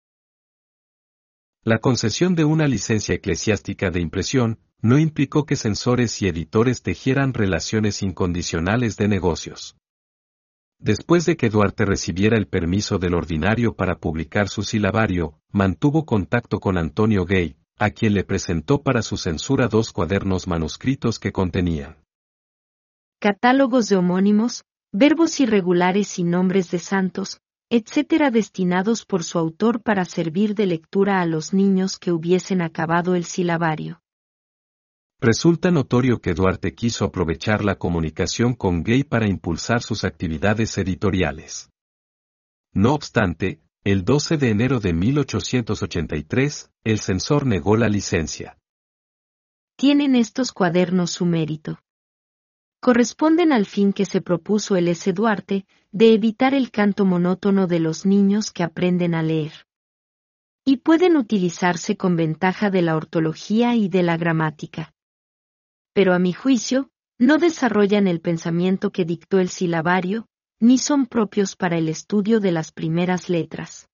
La concesión de una licencia eclesiástica de impresión no implicó que censores y editores tejieran relaciones incondicionales de negocios. Después de que Duarte recibiera el permiso del ordinario para publicar su silabario, mantuvo contacto con Antonio Gay, a quien le presentó para su censura 2 cuadernos manuscritos que contenían catálogos de homónimos, verbos irregulares y nombres de santos, etc., destinados por su autor para servir de lectura a los niños que hubiesen acabado el silabario. Resulta notorio que Duarte quiso aprovechar la comunicación con Gay para impulsar sus actividades editoriales. No obstante, el 12 de enero de 1883, el censor negó la licencia. Tienen estos cuadernos su mérito. Corresponden al fin que se propuso el S. Duarte, de evitar el canto monótono de los niños que aprenden a leer. Y pueden utilizarse con ventaja de la ortología y de la gramática. Pero a mi juicio, no desarrollan el pensamiento que dictó el silabario, ni son propios para el estudio de las primeras letras.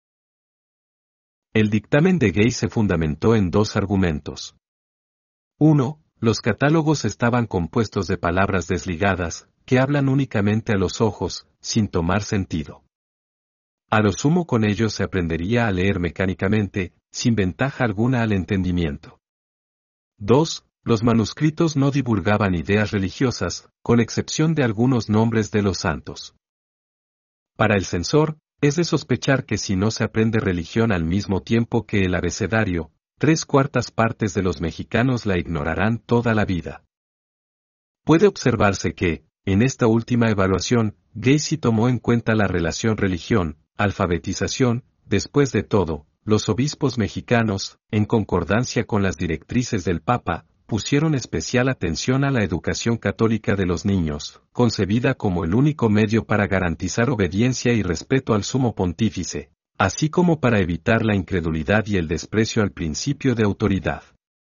El dictamen de Gay se fundamentó en 2 argumentos. 1. Los catálogos estaban compuestos de palabras desligadas, que hablan únicamente a los ojos, sin tomar sentido. A lo sumo con ellos se aprendería a leer mecánicamente, sin ventaja alguna al entendimiento. 2. Los manuscritos no divulgaban ideas religiosas, con excepción de algunos nombres de los santos. Para el censor, es de sospechar que si no se aprende religión al mismo tiempo que el abecedario, 3/4 partes de los mexicanos la ignorarán toda la vida. Puede observarse que, en esta última evaluación, Gacy tomó en cuenta la relación religión-alfabetización. Después de todo, los obispos mexicanos, en concordancia con las directrices del Papa, pusieron especial atención a la educación católica de los niños, concebida como el único medio para garantizar obediencia y respeto al Sumo Pontífice, así como para evitar la incredulidad y el desprecio al principio de autoridad.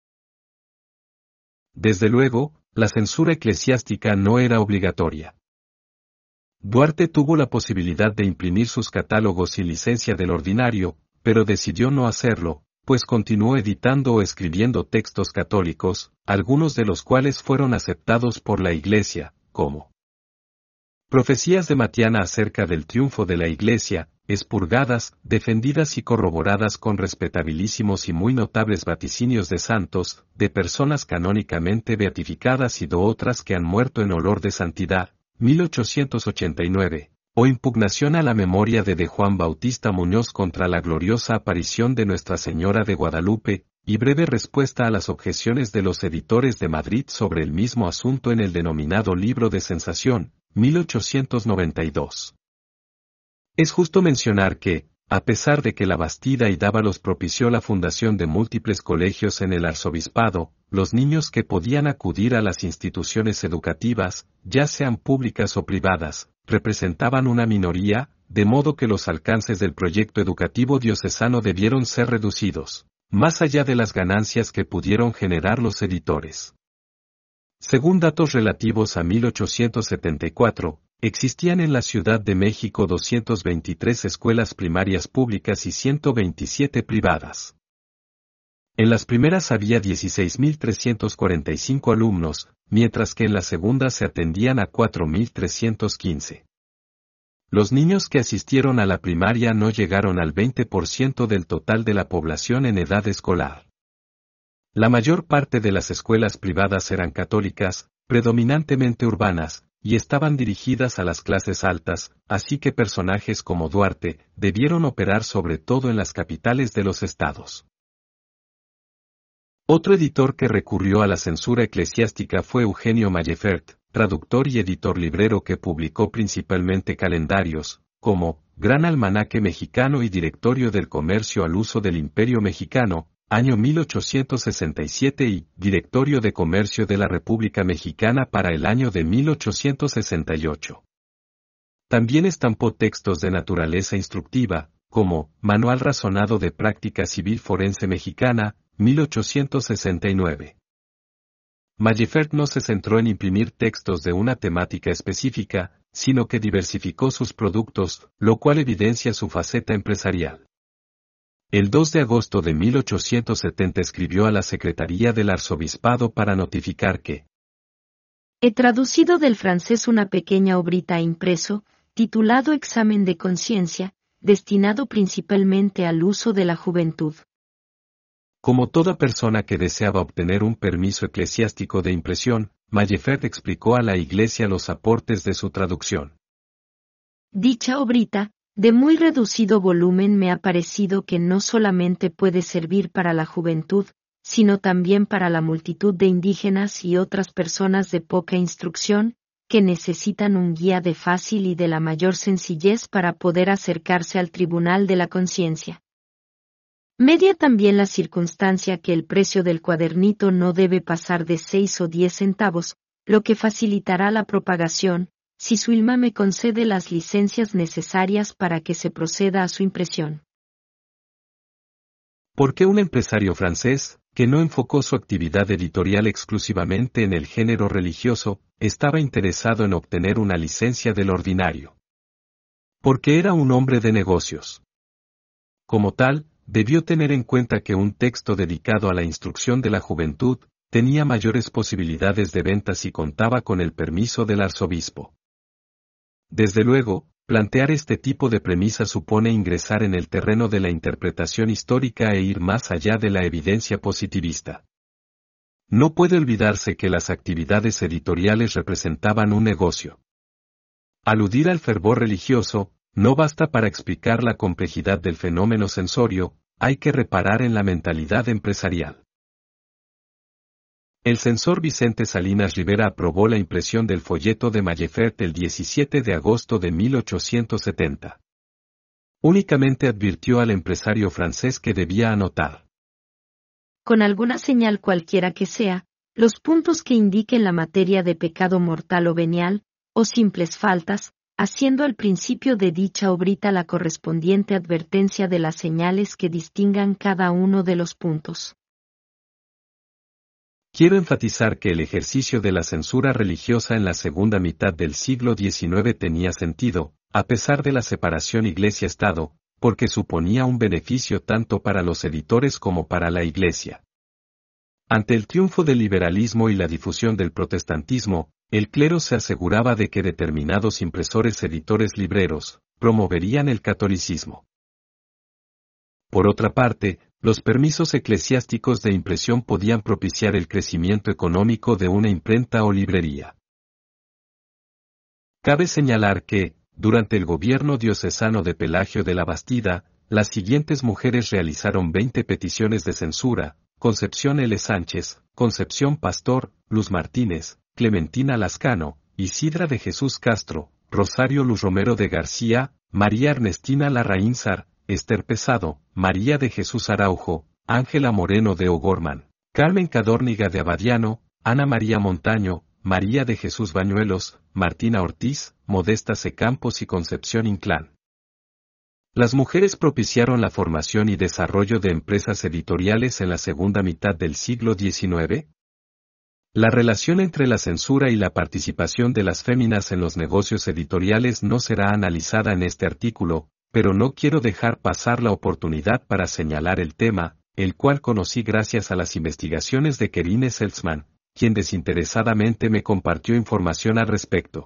Desde luego, la censura eclesiástica no era obligatoria. Duarte tuvo la posibilidad de imprimir sus catálogos sin licencia del ordinario, pero decidió no hacerlo, pues continuó editando o escribiendo textos católicos, algunos de los cuales fueron aceptados por la Iglesia, como Profecías de Matiana acerca del triunfo de la Iglesia, expurgadas, defendidas y corroboradas con respetabilísimos y muy notables vaticinios de santos, de personas canónicamente beatificadas y de otras que han muerto en olor de santidad, 1889, o Impugnación a la memoria de Juan Bautista Muñoz contra la gloriosa aparición de Nuestra Señora de Guadalupe, y breve respuesta a las objeciones de los editores de Madrid sobre el mismo asunto en el denominado Libro de Sensación, 1892. Es justo mencionar que, a pesar de que la Bastida y Dávalos propició la fundación de múltiples colegios en el arzobispado, los niños que podían acudir a las instituciones educativas, ya sean públicas o privadas, representaban una minoría, de modo que los alcances del proyecto educativo diocesano debieron ser reducidos, más allá de las ganancias que pudieron generar los editores. Según datos relativos a 1874, existían en la Ciudad de México 223 escuelas primarias públicas y 127 privadas. En las primeras había 16.345 alumnos, mientras que en las segundas se atendían a 4.315. Los niños que asistieron a la primaria no llegaron al 20% del total de la población en edad escolar. La mayor parte de las escuelas privadas eran católicas, predominantemente urbanas, y estaban dirigidas a las clases altas, así que personajes como Duarte debieron operar sobre todo en las capitales de los estados. Otro editor que recurrió a la censura eclesiástica fue Eugenio Mayefert, traductor y editor librero que publicó principalmente calendarios, como Gran Almanaque Mexicano y Directorio del Comercio al Uso del Imperio Mexicano, año 1867 y Directorio de Comercio de la República Mexicana para el año de 1868. También estampó textos de naturaleza instructiva, como Manual Razonado de Práctica Civil Forense Mexicana, 1869. Mayefert no se centró en imprimir textos de una temática específica, sino que diversificó sus productos, lo cual evidencia su faceta empresarial. El 2 de agosto de 1870 escribió a la Secretaría del Arzobispado para notificar que he traducido del francés una pequeña obrita impreso, titulado Examen de Conciencia, destinado principalmente al uso de la juventud. Como toda persona que deseaba obtener un permiso eclesiástico de impresión, Mayefert explicó a la Iglesia los aportes de su traducción. Dicha obrita, de muy reducido volumen, me ha parecido que no solamente puede servir para la juventud, sino también para la multitud de indígenas y otras personas de poca instrucción, que necesitan un guía de fácil y de la mayor sencillez para poder acercarse al tribunal de la conciencia. Media también la circunstancia que el precio del cuadernito no debe pasar de 6 o 10 centavos, lo que facilitará la propagación, si Suilma me concede las licencias necesarias para que se proceda a su impresión. ¿Por qué un empresario francés, que no enfocó su actividad editorial exclusivamente en el género religioso, estaba interesado en obtener una licencia del ordinario? Porque era un hombre de negocios. Como tal, debió tener en cuenta que un texto dedicado a la instrucción de la juventud tenía mayores posibilidades de venta si contaba con el permiso del arzobispo. Desde luego, plantear este tipo de premisa supone ingresar en el terreno de la interpretación histórica e ir más allá de la evidencia positivista. No puede olvidarse que las actividades editoriales representaban un negocio. Aludir al fervor religioso no basta para explicar la complejidad del fenómeno censorio, hay que reparar en la mentalidad empresarial. El censor Vicente Salinas Rivera aprobó la impresión del folleto de Mayefert el 17 de agosto de 1870. Únicamente advirtió al empresario francés que debía anotar, con alguna señal cualquiera que sea, los puntos que indiquen la materia de pecado mortal o venial, o simples faltas, haciendo al principio de dicha obrita la correspondiente advertencia de las señales que distingan cada uno de los puntos. Quiero enfatizar que el ejercicio de la censura religiosa en la segunda mitad del siglo XIX tenía sentido, a pesar de la separación Iglesia-Estado, porque suponía un beneficio tanto para los editores como para la Iglesia. Ante el triunfo del liberalismo y la difusión del protestantismo, el clero se aseguraba de que determinados impresores editores libreros promoverían el catolicismo. Por otra parte, los permisos eclesiásticos de impresión podían propiciar el crecimiento económico de una imprenta o librería. Cabe señalar que, durante el gobierno diocesano de Pelagio de la Bastida, las siguientes mujeres realizaron 20 peticiones de censura: Concepción L. Sánchez, Concepción Pastor, Luz Martínez, Clementina Lascano, Isidra de Jesús Castro, Rosario Luz Romero de García, María Ernestina Larraínzar, Esther Pesado, María de Jesús Araujo, Ángela Moreno de O'Gorman, Carmen Cadórniga de Abadiano, Ana María Montaño, María de Jesús Bañuelos, Martina Ortiz, Modesta C. Campos y Concepción Inclán. Las mujeres propiciaron la formación y desarrollo de empresas editoriales en la segunda mitad del siglo XIX. La relación entre la censura y la participación de las féminas en los negocios editoriales no será analizada en este artículo, pero no quiero dejar pasar la oportunidad para señalar el tema, el cual conocí gracias a las investigaciones de Querine Seltzman, quien desinteresadamente me compartió información al respecto.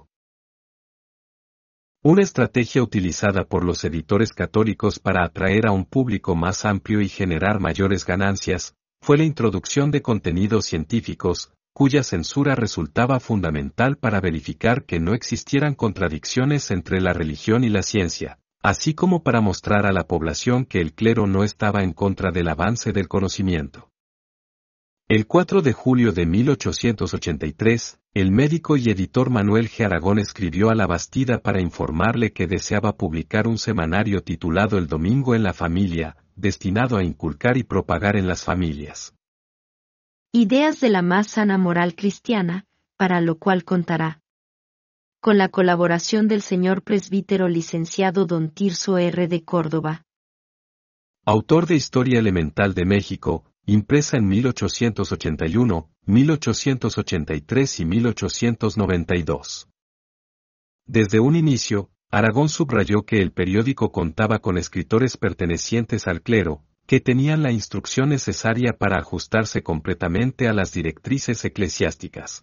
Una estrategia utilizada por los editores católicos para atraer a un público más amplio y generar mayores ganancias, fue la introducción de contenidos científicos, cuya censura resultaba fundamental para verificar que no existieran contradicciones entre la religión y la ciencia, así como para mostrar a la población que el clero no estaba en contra del avance del conocimiento. El 4 de julio de 1883, el médico y editor Manuel G. Aragón escribió a la Bastida para informarle que deseaba publicar un semanario titulado El Domingo en la Familia, destinado a inculcar y propagar en las familias ideas de la más sana moral cristiana, para lo cual contará con la colaboración del señor presbítero licenciado don Tirso R. de Córdoba, autor de Historia Elemental de México, impresa en 1881, 1883 y 1892. Desde un inicio, Aragón subrayó que el periódico contaba con escritores pertenecientes al clero, que tenían la instrucción necesaria para ajustarse completamente a las directrices eclesiásticas.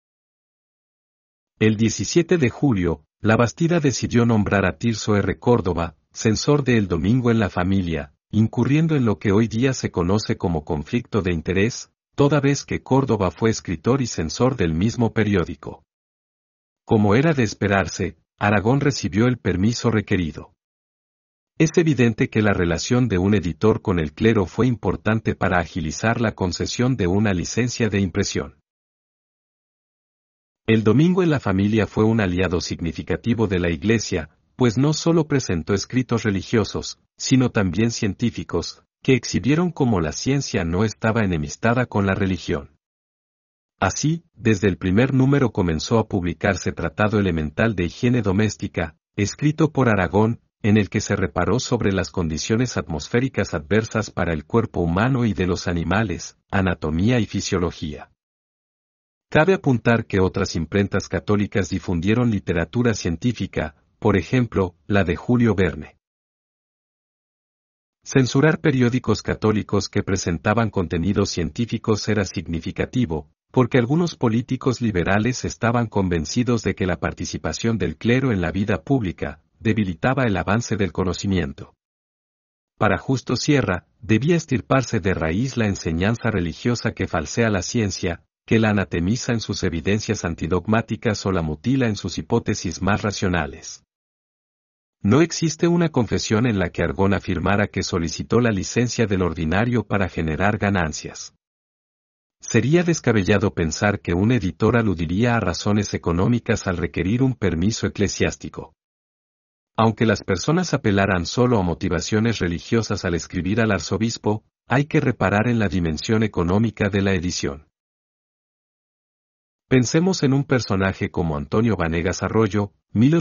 El 17 de julio, la Bastida decidió nombrar a Tirso R. Córdoba, censor de El Domingo en la Familia, incurriendo en lo que hoy día se conoce como conflicto de interés, toda vez que Córdoba fue escritor y censor del mismo periódico. Como era de esperarse, Aragón recibió el permiso requerido. Es evidente que la relación de un editor con el clero fue importante para agilizar la concesión de una licencia de impresión. El Domingo en la Familia fue un aliado significativo de la Iglesia, pues no solo presentó escritos religiosos, sino también científicos, que exhibieron cómo la ciencia no estaba enemistada con la religión. Así, desde el primer número comenzó a publicarse Tratado Elemental de Higiene Doméstica, escrito por Aragón, en el que se reparó sobre las condiciones atmosféricas adversas para el cuerpo humano y de los animales, anatomía y fisiología. Cabe apuntar que otras imprentas católicas difundieron literatura científica, por ejemplo, la de Julio Verne. Censurar periódicos católicos que presentaban contenidos científicos era significativo, porque algunos políticos liberales estaban convencidos de que la participación del clero en la vida pública debilitaba el avance del conocimiento. Para Justo Sierra, debía extirparse de raíz la enseñanza religiosa que falsea la ciencia, que la anatemiza en sus evidencias antidogmáticas o la mutila en sus hipótesis más racionales. No existe una confesión en la que Aragón afirmara que solicitó la licencia del ordinario para generar ganancias. Sería descabellado pensar que un editor aludiría a razones económicas al requerir un permiso eclesiástico. Aunque las personas apelaran solo a motivaciones religiosas al escribir al arzobispo, hay que reparar en la dimensión económica de la edición. Pensemos en un personaje como Antonio Vanegas Arroyo,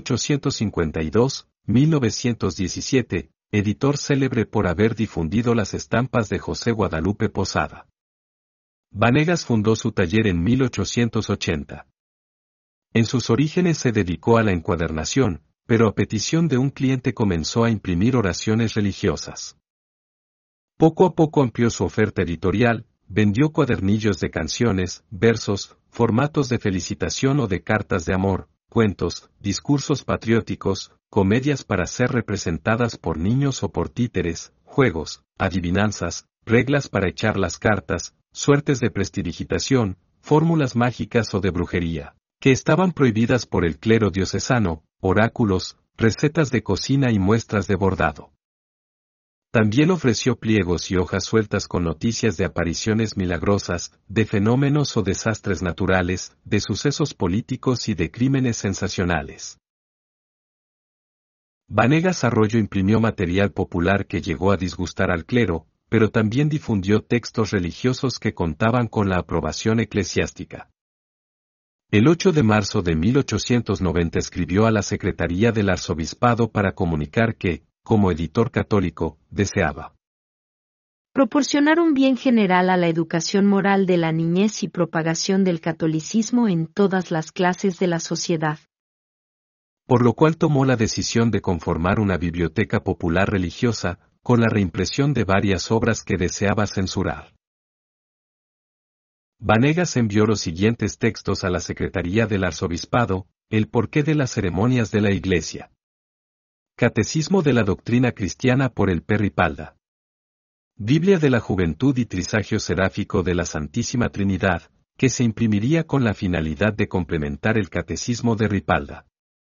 1852-1917, editor célebre por haber difundido las estampas de José Guadalupe Posada. Vanegas fundó su taller en 1880. En sus orígenes se dedicó a la encuadernación, pero a petición de un cliente comenzó a imprimir oraciones religiosas. Poco a poco amplió su oferta editorial, vendió cuadernillos de canciones, versos, formatos de felicitación o de cartas de amor, cuentos, discursos patrióticos, comedias para ser representadas por niños o por títeres, juegos, adivinanzas, reglas para echar las cartas, suertes de prestidigitación, fórmulas mágicas o de brujería, que estaban prohibidas por el clero diocesano, oráculos, recetas de cocina y muestras de bordado. También ofreció pliegos y hojas sueltas con noticias de apariciones milagrosas, de fenómenos o desastres naturales, de sucesos políticos y de crímenes sensacionales. Vanegas Arroyo imprimió material popular que llegó a disgustar al clero, pero también difundió textos religiosos que contaban con la aprobación eclesiástica. El 8 de marzo de 1890 escribió a la Secretaría del Arzobispado para comunicar que, como editor católico, deseaba proporcionar un bien general a la educación moral de la niñez y propagación del catolicismo en todas las clases de la sociedad. Por lo cual tomó la decisión de conformar una biblioteca popular religiosa, con la reimpresión de varias obras que deseaba censurar. Vanegas envió los siguientes textos a la Secretaría del Arzobispado: El porqué de las ceremonias de la Iglesia. Catecismo de la doctrina cristiana por el P. Ripalda. Biblia de la Juventud y Trisagio Seráfico de la Santísima Trinidad, que se imprimiría con la finalidad de complementar el Catecismo de Ripalda.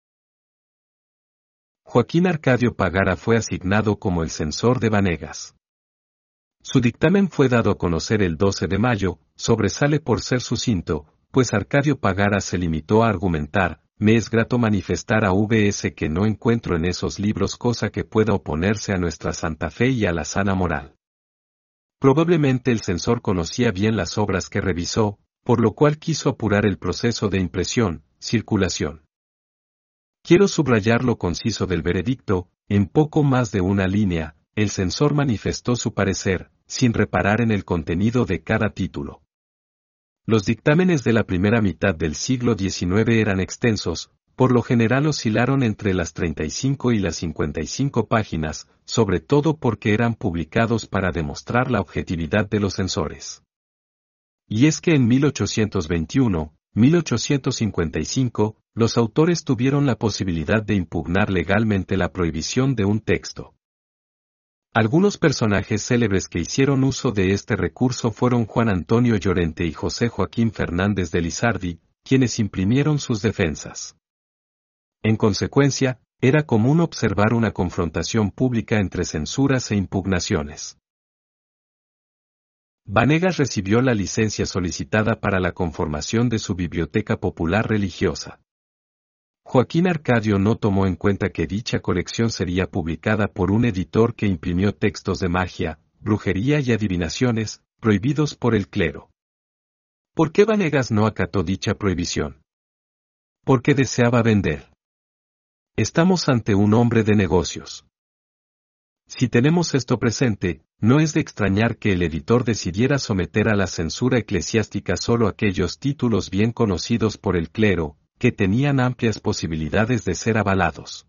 Joaquín Arcadio Pagara fue asignado como el censor de Vanegas. Su dictamen fue dado a conocer el 12 de mayo, sobresale por ser sucinto, pues Arcadio Pagara se limitó a argumentar: me es grato manifestar a Vs que no encuentro en esos libros cosa que pueda oponerse a nuestra santa fe y a la sana moral. Probablemente el censor conocía bien las obras que revisó, por lo cual quiso apurar el proceso de impresión, circulación. Quiero subrayar lo conciso del veredicto: en poco más de una línea, el censor manifestó su parecer, sin reparar en el contenido de cada título. Los dictámenes de la primera mitad del siglo XIX eran extensos, por lo general oscilaron entre las 35 y las 55 páginas, sobre todo porque eran publicados para demostrar la objetividad de los censores. Y es que en 1821, 1855, los autores tuvieron la posibilidad de impugnar legalmente la prohibición de un texto. Algunos personajes célebres que hicieron uso de este recurso fueron Juan Antonio Llorente y José Joaquín Fernández de Lizardi, quienes imprimieron sus defensas. En consecuencia, era común observar una confrontación pública entre censuras e impugnaciones. Vanegas recibió la licencia solicitada para la conformación de su biblioteca popular religiosa. Joaquín Arcadio no tomó en cuenta que dicha colección sería publicada por un editor que imprimió textos de magia, brujería y adivinaciones, prohibidos por el clero. ¿Por qué Vanegas no acató dicha prohibición? Porque deseaba vender. Estamos ante un hombre de negocios. Si tenemos esto presente, no es de extrañar que el editor decidiera someter a la censura eclesiástica solo aquellos títulos bien conocidos por el clero, que tenían amplias posibilidades de ser avalados.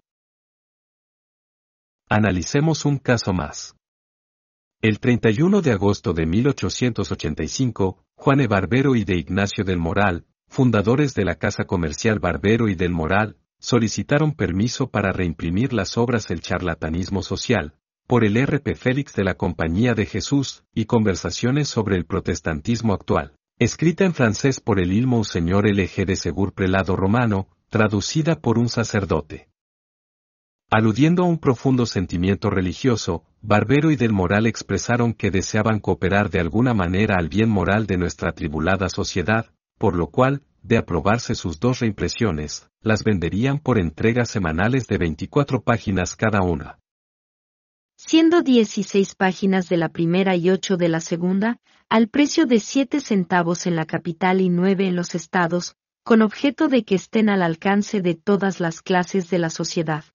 Analicemos un caso más. El 31 de agosto de 1885, Juan E. Barbero y de Ignacio del Moral, fundadores de la Casa Comercial Barbero y del Moral, solicitaron permiso para reimprimir las obras El charlatanismo social, por el R.P. Félix de la Compañía de Jesús, y Conversaciones sobre el protestantismo actual, escrita en francés por el Ilmo Señor L.G. de Segur Prelado Romano, traducida por un sacerdote. Aludiendo a un profundo sentimiento religioso, Barbero y del Moral expresaron que deseaban cooperar de alguna manera al bien moral de nuestra atribulada sociedad, por lo cual, de aprobarse sus 2 reimpresiones, las venderían por entregas semanales de 24 páginas cada una. Siendo 16 páginas de la primera y 8 de la segunda, al precio de 7 centavos en la capital y 9 en los estados, con objeto de que estén al alcance de todas las clases de la sociedad.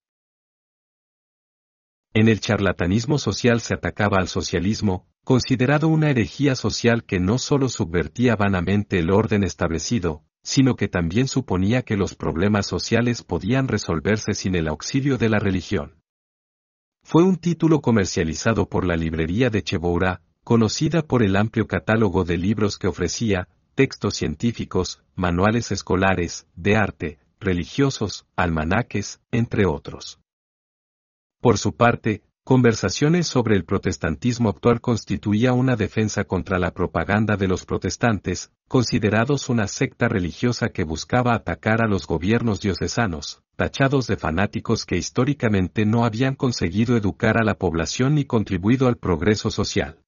En el charlatanismo social se atacaba al socialismo, considerado una herejía social que no solo subvertía vanamente el orden establecido, sino que también suponía que los problemas sociales podían resolverse sin el auxilio de la religión. Fue un título comercializado por la librería de Cheboura, conocida por el amplio catálogo de libros que ofrecía, textos científicos, manuales escolares, de arte, religiosos, almanaques, entre otros. Por su parte, Conversaciones sobre el protestantismo actual constituía una defensa contra la propaganda de los protestantes, considerados una secta religiosa que buscaba atacar a los gobiernos diocesanos, tachados de fanáticos que históricamente no habían conseguido educar a la población ni contribuido al progreso social.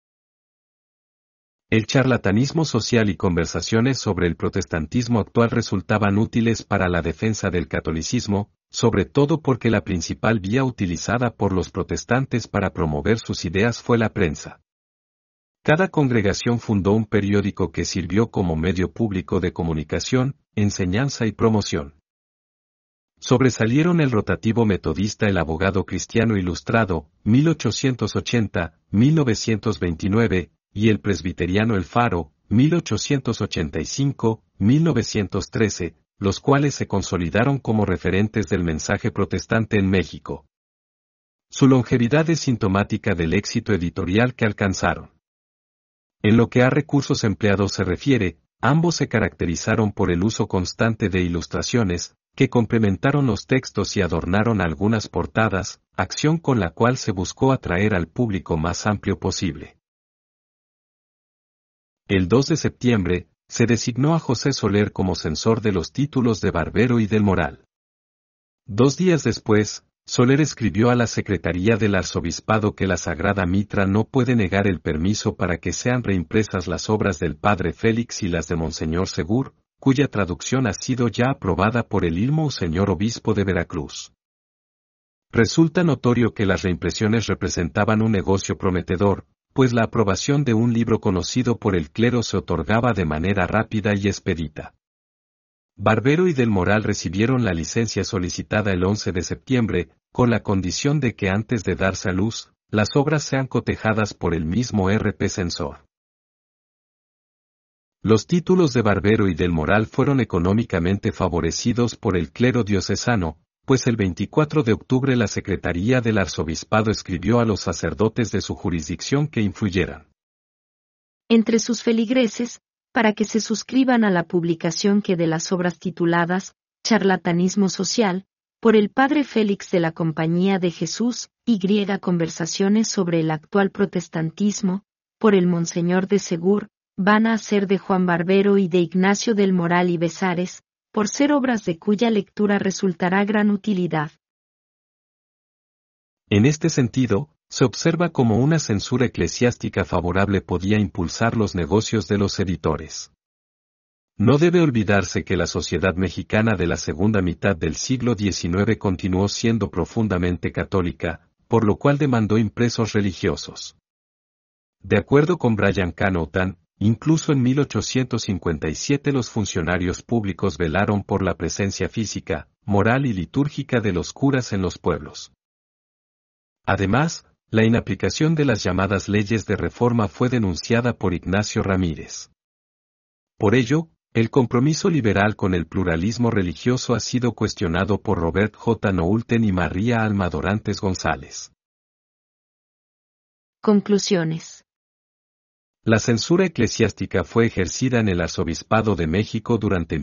El charlatanismo social y conversaciones sobre el protestantismo actual resultaban útiles para la defensa del catolicismo, sobre todo porque la principal vía utilizada por los protestantes para promover sus ideas fue la prensa. Cada congregación fundó un periódico que sirvió como medio público de comunicación, enseñanza y promoción. Sobresalieron el rotativo metodista El Abogado Cristiano Ilustrado, 1880-1929, y el presbiteriano El Faro, 1885-1913, los cuales se consolidaron como referentes del mensaje protestante en México. Su longevidad es sintomática del éxito editorial que alcanzaron. En lo que a recursos empleados se refiere, ambos se caracterizaron por el uso constante de ilustraciones, que complementaron los textos y adornaron algunas portadas, acción con la cual se buscó atraer al público más amplio posible. El 2 de septiembre, se designó a José Soler como censor de los títulos de Barbero y del Moral. 2 días después, Soler escribió a la Secretaría del Arzobispado que la Sagrada Mitra no puede negar el permiso para que sean reimpresas las obras del Padre Félix y las de Monseñor Segur, cuya traducción ha sido ya aprobada por el Ilmo Señor Obispo de Veracruz. Resulta notorio que las reimpresiones representaban un negocio prometedor, pues la aprobación de un libro conocido por el clero se otorgaba de manera rápida y expedita. Barbero y del Moral recibieron la licencia solicitada el 11 de septiembre, con la condición de que antes de darse a luz, las obras sean cotejadas por el mismo R.P. censor. Los títulos de Barbero y del Moral fueron económicamente favorecidos por el clero diocesano, pues el 24 de octubre la Secretaría del Arzobispado escribió a los sacerdotes de su jurisdicción que influyeran entre sus feligreses, para que se suscriban a la publicación que de las obras tituladas Charlatanismo Social, por el Padre Félix de la Compañía de Jesús, y Conversaciones sobre el actual protestantismo, por el Monseñor de Segur, van a ser de Juan Barbero y de Ignacio del Moral y Besares, por ser obras de cuya lectura resultará gran utilidad. En este sentido, se observa cómo una censura eclesiástica favorable podía impulsar los negocios de los editores. No debe olvidarse que la sociedad mexicana de la segunda mitad del siglo XIX continuó siendo profundamente católica, por lo cual demandó impresos religiosos. De acuerdo con Brian Canotan, incluso en 1857 los funcionarios públicos velaron por la presencia física, moral y litúrgica de los curas en los pueblos. Además, la inaplicación de las llamadas leyes de reforma fue denunciada por Ignacio Ramírez. Por ello, el compromiso liberal con el pluralismo religioso ha sido cuestionado por Robert J. Noulten y María Alma Dorantes González. Conclusiones. La censura eclesiástica fue ejercida en el Arzobispado de México durante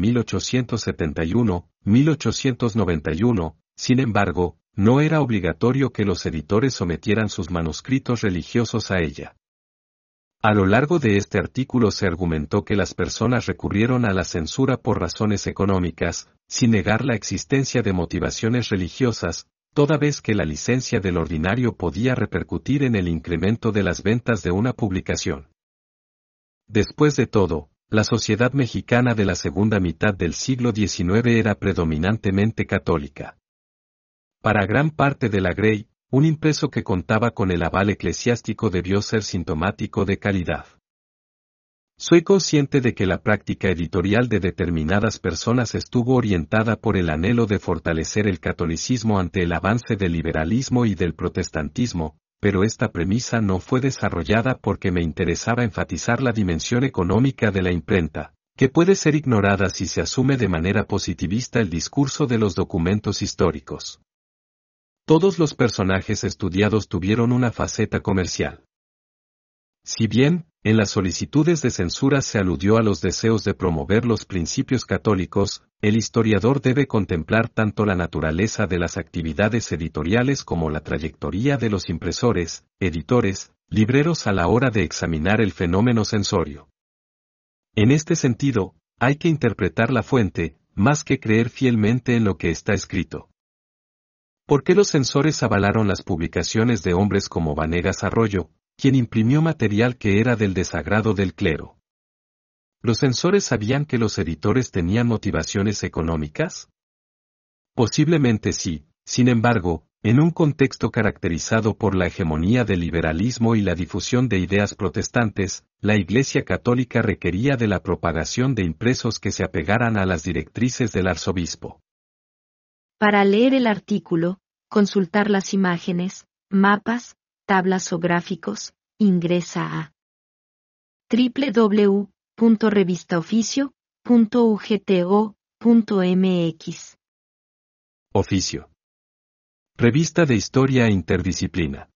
1871-1891, sin embargo, no era obligatorio que los editores sometieran sus manuscritos religiosos a ella. A lo largo de este artículo se argumentó que las personas recurrieron a la censura por razones económicas, sin negar la existencia de motivaciones religiosas, toda vez que la licencia del ordinario podía repercutir en el incremento de las ventas de una publicación. Después de todo, la sociedad mexicana de la segunda mitad del siglo XIX era predominantemente católica. Para gran parte de la Grey, un impreso que contaba con el aval eclesiástico debió ser sintomático de calidad. Soy consciente de que la práctica editorial de determinadas personas estuvo orientada por el anhelo de fortalecer el catolicismo ante el avance del liberalismo y del protestantismo, pero esta premisa no fue desarrollada porque me interesaba enfatizar la dimensión económica de la imprenta, que puede ser ignorada si se asume de manera positivista el discurso de los documentos históricos. Todos los personajes estudiados tuvieron una faceta comercial. Si bien, en las solicitudes de censura se aludió a los deseos de promover los principios católicos, el historiador debe contemplar tanto la naturaleza de las actividades editoriales como la trayectoria de los impresores, editores, libreros a la hora de examinar el fenómeno censorio. En este sentido, hay que interpretar la fuente, más que creer fielmente en lo que está escrito. ¿Por qué los censores avalaron las publicaciones de hombres como Vanegas Arroyo, quien imprimió material que era del desagrado del clero? ¿Los censores sabían que los editores tenían motivaciones económicas? Posiblemente sí, sin embargo, en un contexto caracterizado por la hegemonía del liberalismo y la difusión de ideas protestantes, la Iglesia Católica requería de la propagación de impresos que se apegaran a las directrices del arzobispo. Para leer el artículo, consultar las imágenes, mapas, tablas o gráficos, ingresa a www.revistaoficio.ugto.mx. Oficio. Revista de Historia e Interdisciplina.